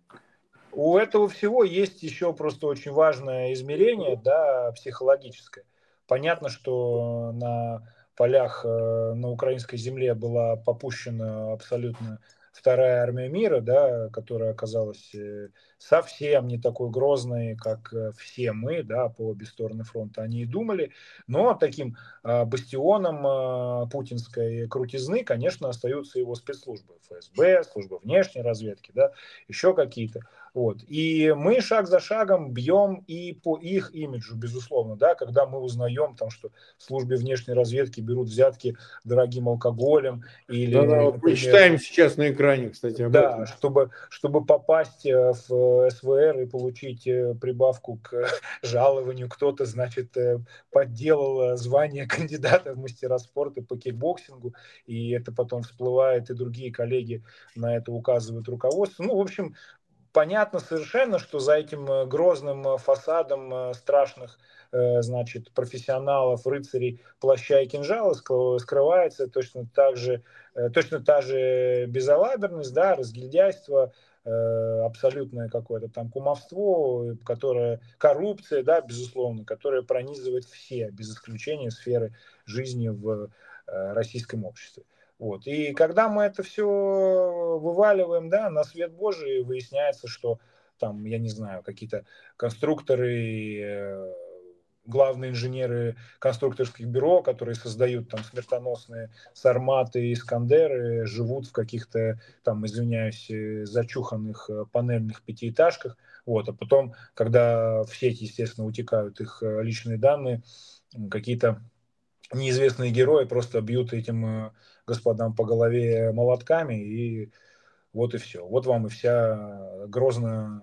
У этого всего есть еще просто очень важное измерение, да, психологическое. Понятно, что на полях э, на украинской земле была попущена абсолютно вторая армия мира, да, которая оказалась э, совсем не такой грозной, как э, все мы, да, по обе стороны фронта они и думали. Но таким э, бастионом э, путинской крутизны, конечно, остаются его спецслужбы, ФСБ, служба внешней разведки, да, еще какие-то. Вот. И мы шаг за шагом бьем и по их имиджу, безусловно, да, когда мы узнаем, там, что в службе внешней разведки берут взятки дорогим алкоголем Да-да, или, вот мы например, читаем сейчас на экране, кстати, об да, этом. чтобы, чтобы попасть э, в СВР и получить э, прибавку к жалованию, кто-то, значит, э, подделал э, звание кандидата в мастера спорта по кикбоксингу, и это потом всплывает, и другие коллеги на это указывают руководство. Ну, в общем, понятно совершенно, что за этим э, грозным э, фасадом э, страшных, э, значит, профессионалов, рыцарей плаща и кинжала скрывается точно так же, э, точно та же безалаберность, да, разгильдяйство, э, абсолютное какое-то там кумовство, которое, коррупция, да, безусловно, которая пронизывает все, без исключения, сферы жизни в э, российском обществе. Вот. И когда мы это все вываливаем, да, на свет Божий, выясняется, что там, я не знаю, какие-то конструкторы, э, главные инженеры конструкторских бюро, которые создают там смертоносные Сарматы и Искандеры, живут в каких-то там, извиняюсь, э, зачуханных э, панельных пятиэтажках. Вот. А потом, когда в сеть, естественно, утекают их э, личные данные, какие-то неизвестные герои просто бьют этим э, господам по голове молотками, и вот и все. Вот вам и вся грозная,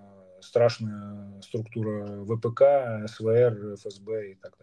страшная структура ВПК, СВР, ФСБ и так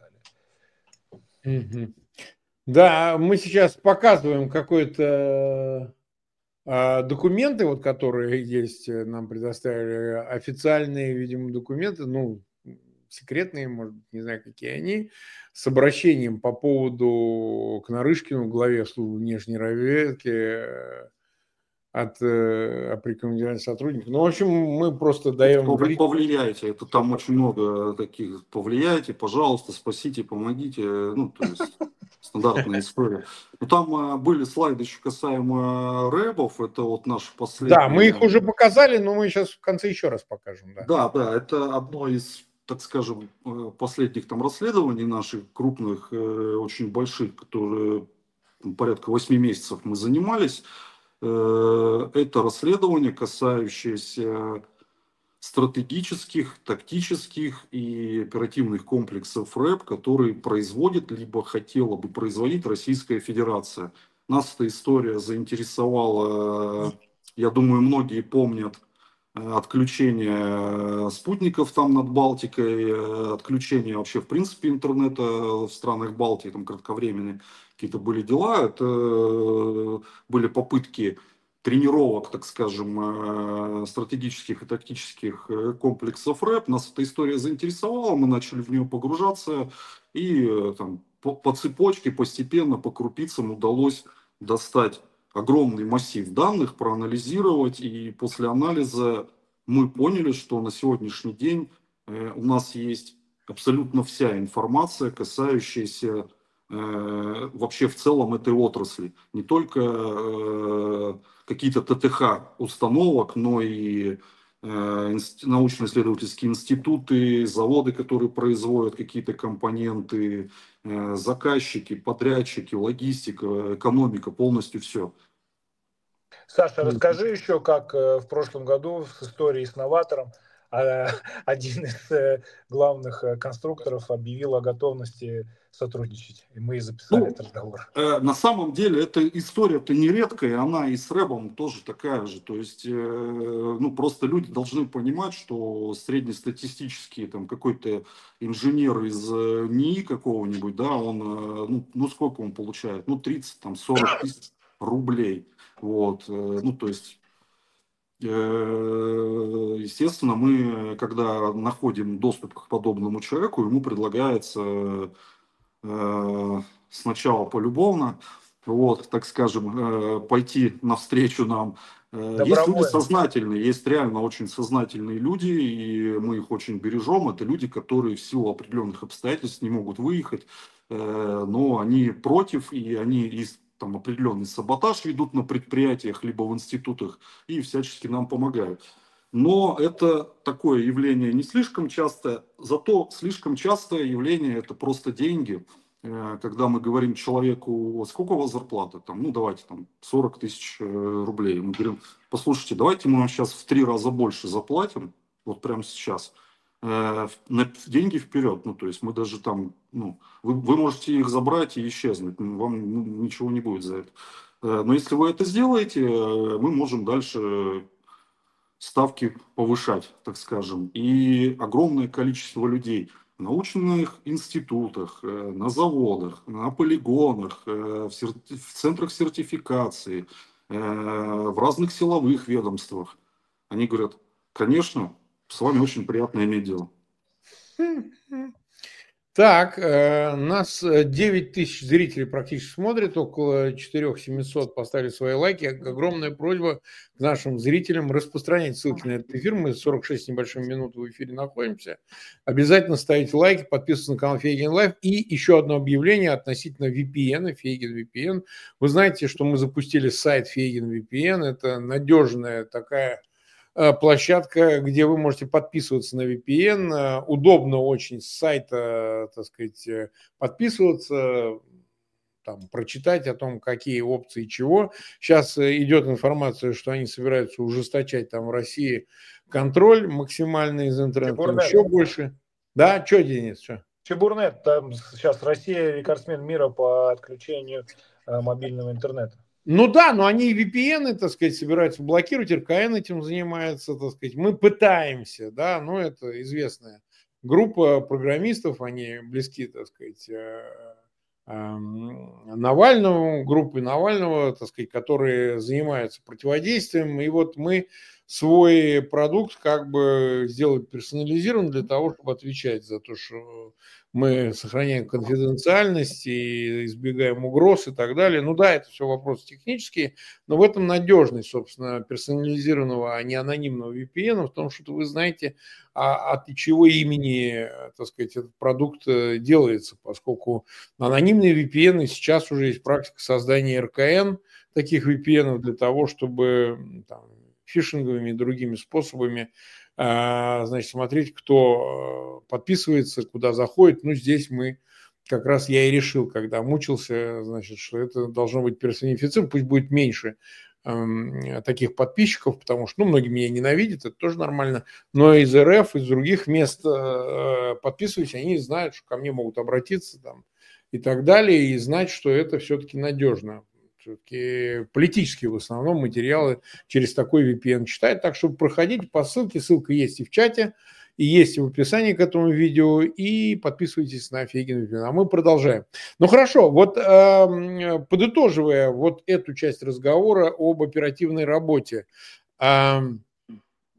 далее. Мгм. Да, мы сейчас показываем какой-то а, документы, вот, которые есть, э, нам предоставили официальные, видимо, документы, ну, секретные, может быть, не знаю, какие они, с обращением по поводу к Нарышкину, главе службы внешней разведки, э, от э, прикомандированных сотрудников. Ну, в общем, мы просто даем Повли- зрителям. Повлияйте, это там очень много таких, повлияйте, пожалуйста, спасите, помогите, ну, то есть стандартная история. Но там а, были слайды еще касаемо рэбов, это вот наши Да, мы их последние. уже показали, но мы сейчас в конце еще раз покажем, да. Да, да, это одно из, так скажем, э, последних там расследований наших крупных, э, очень больших, которые там, порядка восьми месяцев мы занимались. Э, Это расследование, касающееся стратегических, тактических и оперативных комплексов рэп, которые производит, либо хотела бы производить Российская Федерация. Нас эта история заинтересовала, я думаю, многие помнят, э, отключение э, спутников там над Балтикой, э, отключение вообще в принципе интернета в странах Балтии, там кратковременные какие-то были дела, это э, были попытки тренировок, так скажем, э, стратегических и тактических э, комплексов рэп. Нас эта история заинтересовала, мы начали в нее погружаться, и э, там, по, по цепочке постепенно, по крупицам удалось достать огромный массив данных, проанализировать, и после анализа мы поняли, что на сегодняшний день э, у нас есть абсолютно вся информация, касающаяся э, вообще в целом этой отрасли. Не только э, какие-то ТТХ установок, но и э, научно-исследовательские институты, заводы, которые производят какие-то компоненты, э, заказчики, подрядчики, логистика, экономика, полностью все. Саша, расскажи еще, как э, в прошлом году с историей с новатором э, один из э, главных э, конструкторов объявил о готовности сотрудничать. И мы записали Ну, этот разговор. э, на самом деле эта история-то не редкая, она и с рэбом тоже такая же. То есть, э, ну, просто люди должны понимать, что среднестатистический там какой-то инженер из э, НИИ какого-нибудь, да, он, э, ну, ну, сколько он получает? Ну, тридцать, там, сорок тысяч рублей. Вот, э, ну, то есть, э, естественно, мы, когда находим доступ к подобному человеку, ему предлагается э, сначала полюбовно, вот, так скажем, э, пойти навстречу нам. Э, Есть люди Добровольно. сознательные, есть реально очень сознательные люди, и мы их очень бережем. Это люди, которые в силу определенных обстоятельств не могут выехать, э, но они против, и они из там определенный саботаж ведут на предприятиях, либо в институтах, и всячески нам помогают. Но это такое явление не слишком частое, зато слишком частое явление это просто деньги. Э, Когда мы говорим человеку, сколько у вас зарплата, там, ну давайте там сорок тысяч э, рублей, мы говорим, послушайте, давайте мы вам сейчас в три раза больше заплатим, вот прямо сейчас, э, на деньги вперед, ну то есть мы даже там, ну, вы, вы можете их забрать и исчезнуть, вам ну, ничего не будет за это. Э, Но если вы это сделаете, э, мы можем дальше ставки повышать, так скажем. И огромное количество людей в научных институтах, э, на заводах, на полигонах, э, в, сер... в центрах сертификации, э, в разных силовых ведомствах. Они говорят, конечно, с вами очень приятно иметь дело. Так, э, нас э, девять тысяч зрителей практически смотрят, около четыре тысячи семьсот поставили свои лайки. Огромная просьба к нашим зрителям распространять ссылки на этот эфир. Мы сорок шесть с небольшим минут в эфире находимся. Обязательно ставите лайки, подписывайтесь на канал Фейгин Лайв. И еще одно объявление относительно ви пи эн, Фейгин ви пи эн. Вы знаете, что мы запустили сайт Фейгин ви пи эн. Это надежная такая площадка, где вы можете подписываться на ви пи эн. Удобно очень с сайта, так сказать, подписываться, там, прочитать о том, какие опции чего. Сейчас идет информация, что они собираются ужесточать там в России контроль максимальный из интернета. Чебурнет. Еще больше. Да, что, Денис, что? Чебурнет, там сейчас Россия рекордсмен мира по отключению э, мобильного интернета. Ну да, но они ви пи эн, так сказать, собираются блокировать, эр ка эн этим занимается, так сказать. Мы пытаемся, да, но это известная группа программистов, они близки, так сказать, Навальному, группе Навального, так сказать, которые занимаются противодействием. И вот мы свой продукт как бы сделали персонализированным для того, чтобы отвечать за то, что мы сохраняем конфиденциальность и избегаем угроз и так далее. Ну да, это все вопросы технические, но в этом надежность, собственно, персонализированного, а не анонимного ви пи эн, в том, что вы знаете, а от чего имени, так сказать, этот продукт делается, поскольку анонимные ви пи эн сейчас уже есть практика создания эр ка эн, таких ви пи эн для того, чтобы там, фишинговыми и другими способами, значит, смотреть, кто подписывается, куда заходит. Ну, здесь мы как раз я и решил, когда мучился, значит, что это должно быть персонифицировано, пусть будет меньше э, таких подписчиков, потому что, ну, многие меня ненавидят, это тоже нормально, но из эр эф, из других мест э, подписываюсь, они знают, что ко мне могут обратиться там и так далее, и знать, что это все-таки надежно. Все-таки политические в основном материалы через такой ви пи эн читают. Так что проходите по ссылке. Ссылка есть и в чате, и есть и в описании к этому видео. И подписывайтесь на Фейгин ви пи эн. А мы продолжаем. Ну хорошо, вот э, подытоживая вот эту часть разговора об оперативной работе. Э,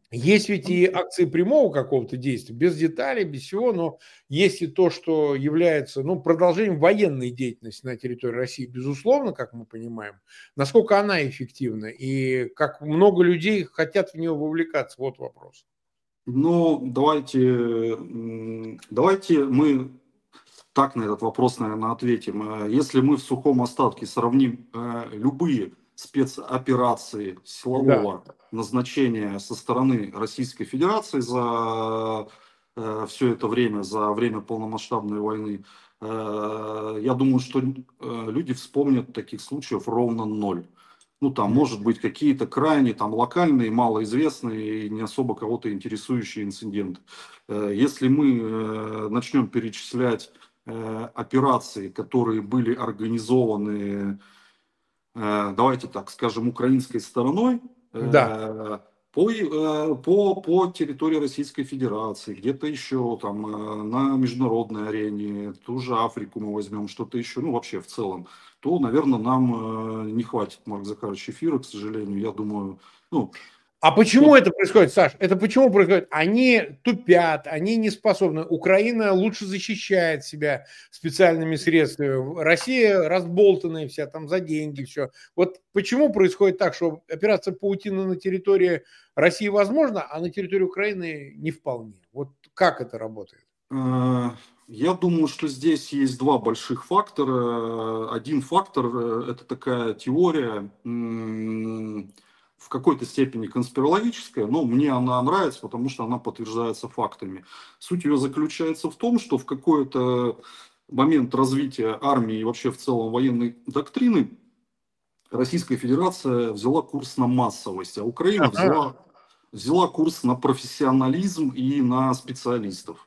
Есть ведь и акции прямого какого-то действия, без деталей, без всего, но есть и то, что является ну, продолжением военной деятельности на территории России, безусловно, как мы понимаем. Насколько она эффективна и как много людей хотят в нее вовлекаться, вот вопрос. Ну, давайте, давайте мы так на этот вопрос, наверное, ответим. Если мы в сухом остатке сравним любые спецоперации силового да. назначения со стороны Российской Федерации за э, все это время, за время полномасштабной войны, э, я думаю, что э, люди вспомнят таких случаев ровно ноль. Ну, там, может быть, какие-то крайне там, локальные, малоизвестные и не особо кого-то интересующие инциденты. Э, если мы э, начнем перечислять э, операции, которые были организованы, давайте так скажем, украинской стороной да. по, по, по территории Российской Федерации, где-то еще там на международной арене, ту же Африку мы возьмем, что-то еще, ну вообще в целом, то, наверное, нам не хватит, Марк Захарович, эфира, к сожалению, я думаю, ну... А почему это происходит, Саш? Это почему происходит? Они тупят, они не способны. Украина лучше защищает себя специальными средствами. Россия разболтанная вся, там за деньги все. Вот почему происходит так, что операция паутина на территории России возможна, а на территории Украины не вполне? Вот как это работает? Я думаю, что здесь есть два больших фактора. Один фактор – это такая теория, в какой-то степени конспирологическая, но мне она нравится, потому что она подтверждается фактами. Суть ее заключается в том, что в какой-то момент развития армии и вообще в целом военной доктрины Российская Федерация взяла курс на массовость, а Украина взяла, взяла курс на профессионализм и на специалистов.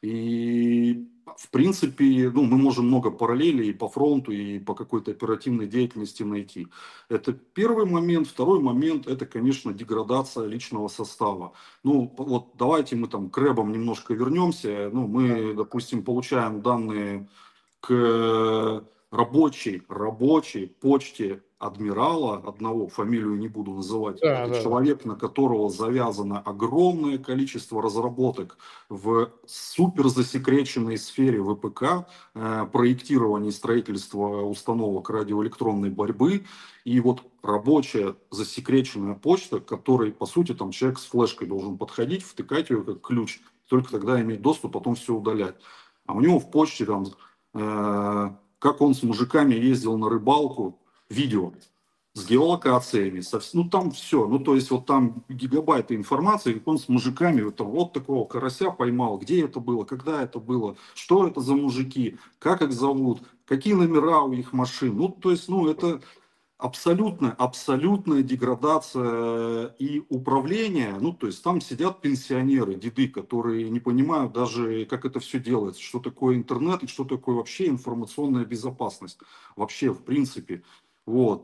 И в принципе, ну, мы можем много параллелей и по фронту, и по какой-то оперативной деятельности найти. Это первый момент. Второй момент – это, конечно, деградация личного состава. Ну, вот давайте мы там к рэбам немножко вернемся. Ну, мы, допустим, получаем данные к рабочей, рабочей почте адмирала одного, фамилию не буду называть, да, это да, человек, да. на которого завязано огромное количество разработок в суперзасекреченной сфере ВПК, э, проектирования и строительства установок радиоэлектронной борьбы. И вот рабочая засекреченная почта, к которой, по сути, там человек с флешкой должен подходить, втыкать ее как ключ, только тогда иметь доступ, потом все удалять. А у него в почте там, э, как он с мужиками ездил на рыбалку, видео с геолокациями, со, ну там все, ну то есть вот там гигабайты информации, как он с мужиками вот, вот такого карася поймал, где это было, когда это было, что это за мужики, как их зовут, какие номера у их машин, ну то есть, ну это абсолютная, абсолютная деградация и управление, ну то есть там сидят пенсионеры, деды, которые не понимают даже, как это все делается, что такое интернет и что такое вообще информационная безопасность, вообще в принципе. Вот,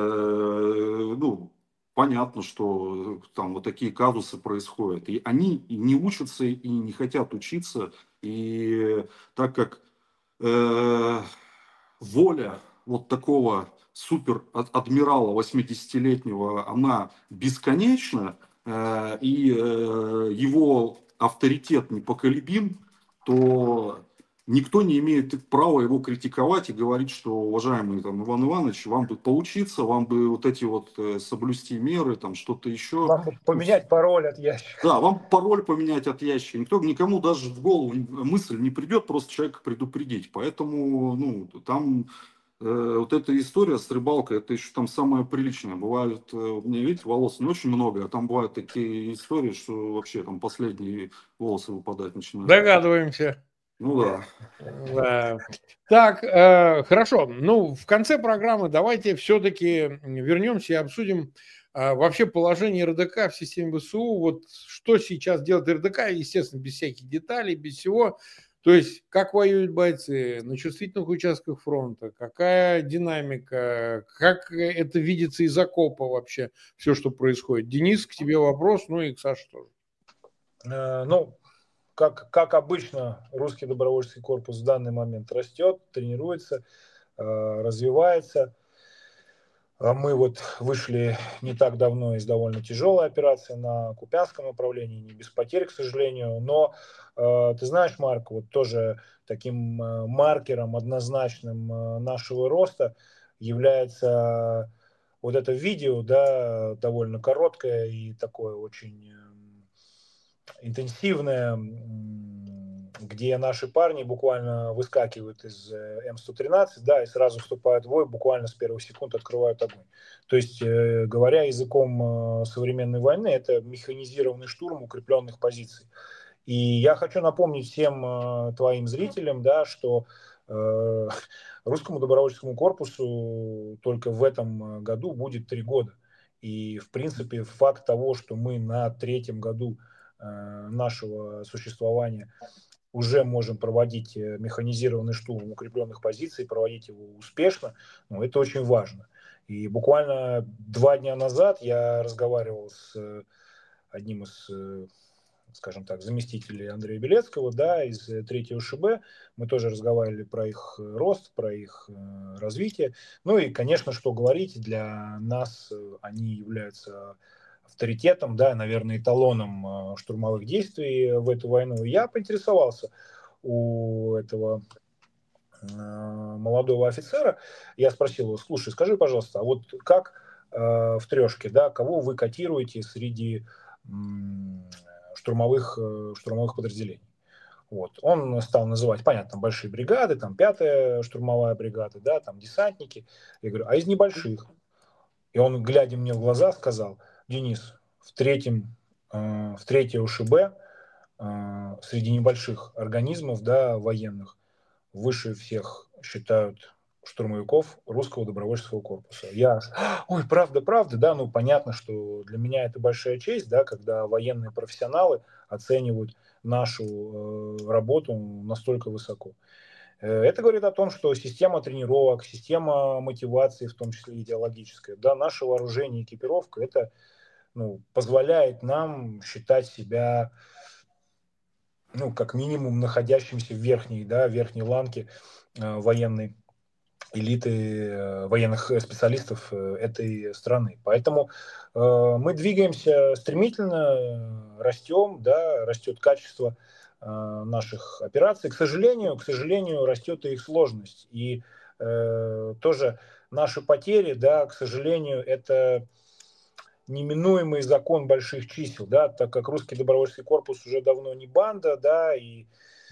ну, понятно, что там вот такие казусы происходят. И они не учатся и не хотят учиться. И так как э, воля вот такого супер адмирала восьмидесятилетнего, она бесконечна, э, и э, его авторитет непоколебим, то никто не имеет права его критиковать и говорить, что, уважаемый там, Иван Иванович, вам бы поучиться, вам бы вот эти вот э, соблюсти меры, там что-то еще. Вам бы поменять пароль от ящика. Да, вам пароль поменять от ящика. Никто, никому даже в голову мысль не придет, просто человека предупредить. Поэтому, ну, там э, вот эта история с рыбалкой, это еще там самое приличное. Бывает, э, у меня, видите, волос не очень много, а там бывают такие истории, что вообще там последние волосы выпадать начинают. Догадываемся. Ну да. Да. Так, э, хорошо. Ну, в конце программы давайте все-таки вернемся и обсудим э, вообще положение РДК в системе ВСУ. Вот что сейчас делает РДК, естественно, без всяких деталей, без всего. То есть, как воюют бойцы на чувствительных участках фронта, какая динамика, как это видится из окопа вообще, все, что происходит. Денис, к тебе вопрос, ну и к Саше тоже. Э, ну, Как, как обычно, русский добровольческий корпус в данный момент растет, тренируется, развивается. Мы вот вышли не так давно из довольно тяжелой операции на Купянском направлении, не без потерь, к сожалению. Но э, ты знаешь, Марк, вот тоже таким э, маркером однозначным э, нашего роста является вот это видео, да, довольно короткое и такое очень э, интенсивное, где наши парни буквально выскакивают из эм сто тринадцать, да, и сразу вступают в бой, буквально с первых секунд открывают огонь. То есть, э, говоря языком э, современной войны, это механизированный штурм укрепленных позиций. И я хочу напомнить всем э, твоим зрителям, да, что э, русскому добровольческому корпусу только в этом году будет три года. И, в принципе, факт того, что мы на третьем году э, нашего существования уже можем проводить механизированный штурм укрепленных позиций, проводить его успешно, ну, это очень важно. И буквально два дня назад я разговаривал с одним из, скажем так, заместителей Андрея Белецкого, да, из третьего ШБ. Мы тоже разговаривали про их рост, про их развитие. Ну и, конечно, что говорить, для нас они являются авторитетом, да, наверное, эталоном штурмовых действий в эту войну. И я поинтересовался у этого молодого офицера, я спросил его: слушай, скажи, пожалуйста, а вот как э, в трешке, да, кого вы котируете среди м, штурмовых, э, штурмовых подразделений? Вот. Он стал называть, понятно, там большие бригады, там пятая штурмовая бригада, да, там десантники. Я говорю, а из небольших? И он, глядя мне в глаза, сказал: Денис, в третьем, э, в третьем ШБ э, среди небольших организмов, да, военных, выше всех считают штурмовиков русского добровольческого корпуса. Я, ой, правда, правда, да, ну понятно, что для меня это большая честь, да, когда военные профессионалы оценивают нашу э, работу настолько высоко. Это говорит о том, что система тренировок, система мотивации, в том числе идеологическая, да, наше вооружение, экипировка, это, ну, позволяет нам считать себя, ну, как минимум, находящимся в верхней, да, верхней ланке э, военной элиты, э, военных специалистов э, этой страны. Поэтому э, мы двигаемся стремительно, растем, да, растет качество э, наших операций. К сожалению, к сожалению, растет и их сложность. И э, тоже наши потери, да, к сожалению, это неминуемый закон больших чисел, да, так как русский добровольческий корпус уже давно не банда, да, и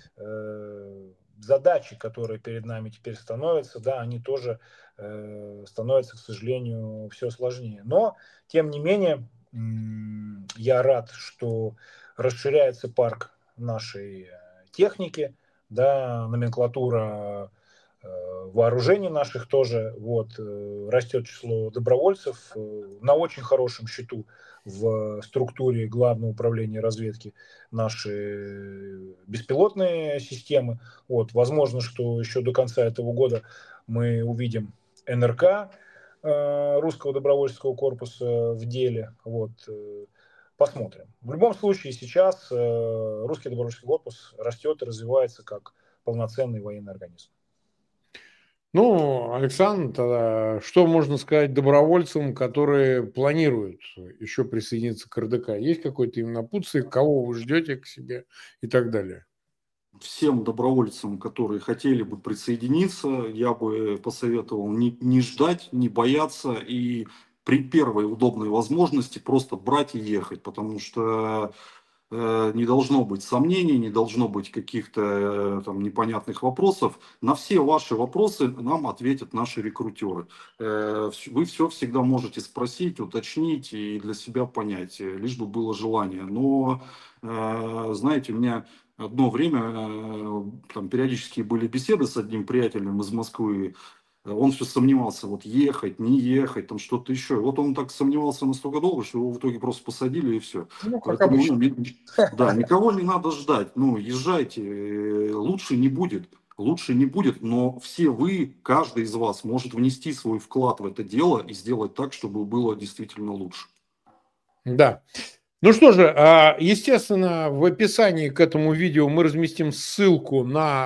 э, задачи, которые перед нами теперь становятся, да, они тоже э, становятся, к сожалению, все сложнее. Но, тем не менее, м- я рад, что расширяется парк нашей техники, да, номенклатура вооружений наших тоже, вот, растет число добровольцев на очень хорошем счету в структуре Главного управления разведки наши беспилотные системы. Вот, возможно, что еще до конца этого года мы увидим эн эр ка русского добровольческого корпуса в деле. Вот, посмотрим. В любом случае сейчас русский добровольческий корпус растет и развивается как полноценный военный организм. Ну, Александр, тогда что можно сказать добровольцам, которые планируют еще присоединиться к эр дэ ка? Есть какое-то им напутствие, кого вы ждете к себе и так далее? Всем добровольцам, которые хотели бы присоединиться, я бы посоветовал не, не ждать, не бояться и при первой удобной возможности просто брать и ехать, потому что э, не должно быть сомнений, не должно быть каких-то э, там непонятных вопросов. На все ваши вопросы нам ответят наши рекрутеры. Э, вы все всегда можете спросить, уточнить и для себя понять, лишь бы было желание. Но, э, знаете, у меня одно время э, там периодически были беседы с одним приятелем из Москвы. Он все сомневался, вот ехать, не ехать, там что-то еще. И вот он так сомневался настолько долго, что его в итоге просто посадили и все. Ну, как Поэтому, ну, обычно. не- да, никого не надо ждать. Ну, езжайте, э, лучше не будет. Лучше не будет, но все вы, каждый из вас может внести свой вклад в это дело и сделать так, чтобы было действительно лучше. Да. Ну что же, естественно, в описании к этому видео мы разместим ссылку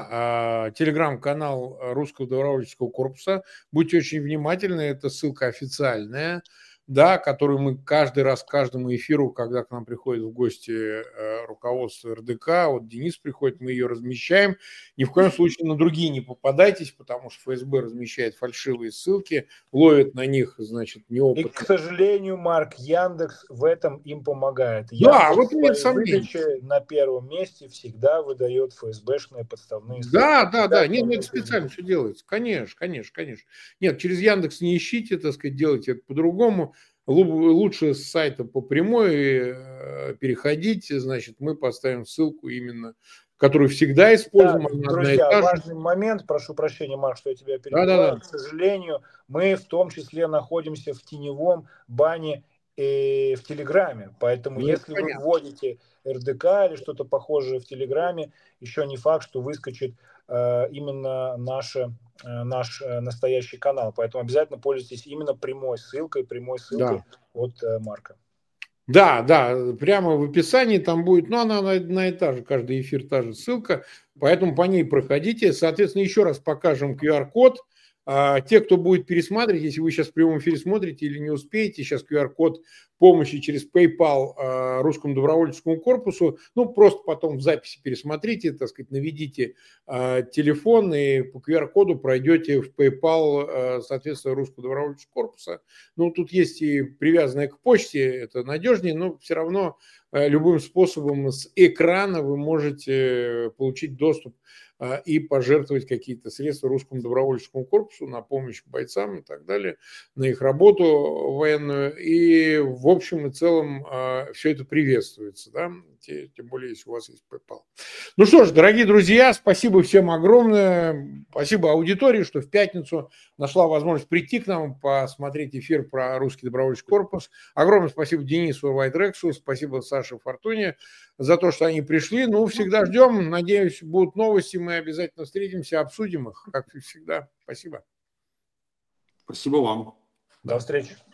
на телеграм-канал Русского добровольческого корпуса. Будьте очень внимательны, это ссылка официальная, да, которую мы каждый раз, к каждому эфиру, когда к нам приходит в гости руководство эр дэ ка, вот Денис приходит, мы ее размещаем. Ни в коем случае на другие не попадайтесь, потому что эф эс бэ размещает фальшивые ссылки, ловит на них, значит, неопытные. И, к сожалению, Марк, Яндекс в этом им помогает. Да, Яндекс вот нет в своей сомнений. выдаче на первом месте всегда выдает эф эс бэ-шные подставные ссылки. Да, да, да, Так, нет, ну, это специально все делается, конечно, конечно, конечно. Нет, через Яндекс не ищите, так сказать, делайте это по-другому. Лучше с сайта по прямой переходите, значит, мы поставим ссылку именно, которую всегда используем. Да, она одна и друзья, та же. важный момент, прошу прощения, Марк, что я тебя перебиваю. Да, да, да. К сожалению, мы в том числе находимся в теневом бане э, в Телеграме, поэтому Ну, если понятно. вы вводите эр дэ ка или что-то похожее в Телеграме, еще не факт, что выскочит э, именно наше, э, наш э, настоящий канал, поэтому обязательно пользуйтесь именно прямой ссылкой, прямой ссылкой Да. от э, Марка. Да, да, прямо в описании там будет, ну, она одна и та же, каждый эфир та же ссылка, поэтому по ней проходите. Соответственно, еще раз покажем ку ар код. А, те, кто будет пересматривать, если вы сейчас в прямом эфире смотрите или не успеете, сейчас ку ар код помощи через PayPal а, Русскому добровольческому корпусу, ну, просто потом в записи пересмотрите, так сказать, наведите а, телефон и по ку ар коду пройдете в PayPal, а, соответственно, Русского добровольческого корпуса. Ну, тут есть и привязанное к почте, это надежнее, но все равно а, любым способом с экрана вы можете получить доступ и пожертвовать какие-то средства Русскому добровольческому корпусу на помощь бойцам и так далее, на их работу военную. И в общем и целом все это приветствуется, да? Тем более, если у вас есть PayPal. Ну что ж, дорогие друзья, спасибо всем огромное. Спасибо аудитории, что в пятницу нашла возможность прийти к нам, посмотреть эфир про Русский добровольческий корпус. Огромное спасибо Денису Вайдрексу, спасибо Саше Фортуне за то, что они пришли. Ну, всегда ждем. Надеюсь, будут новости. Мы обязательно встретимся, обсудим их, как и всегда. Спасибо. Спасибо вам. До встречи.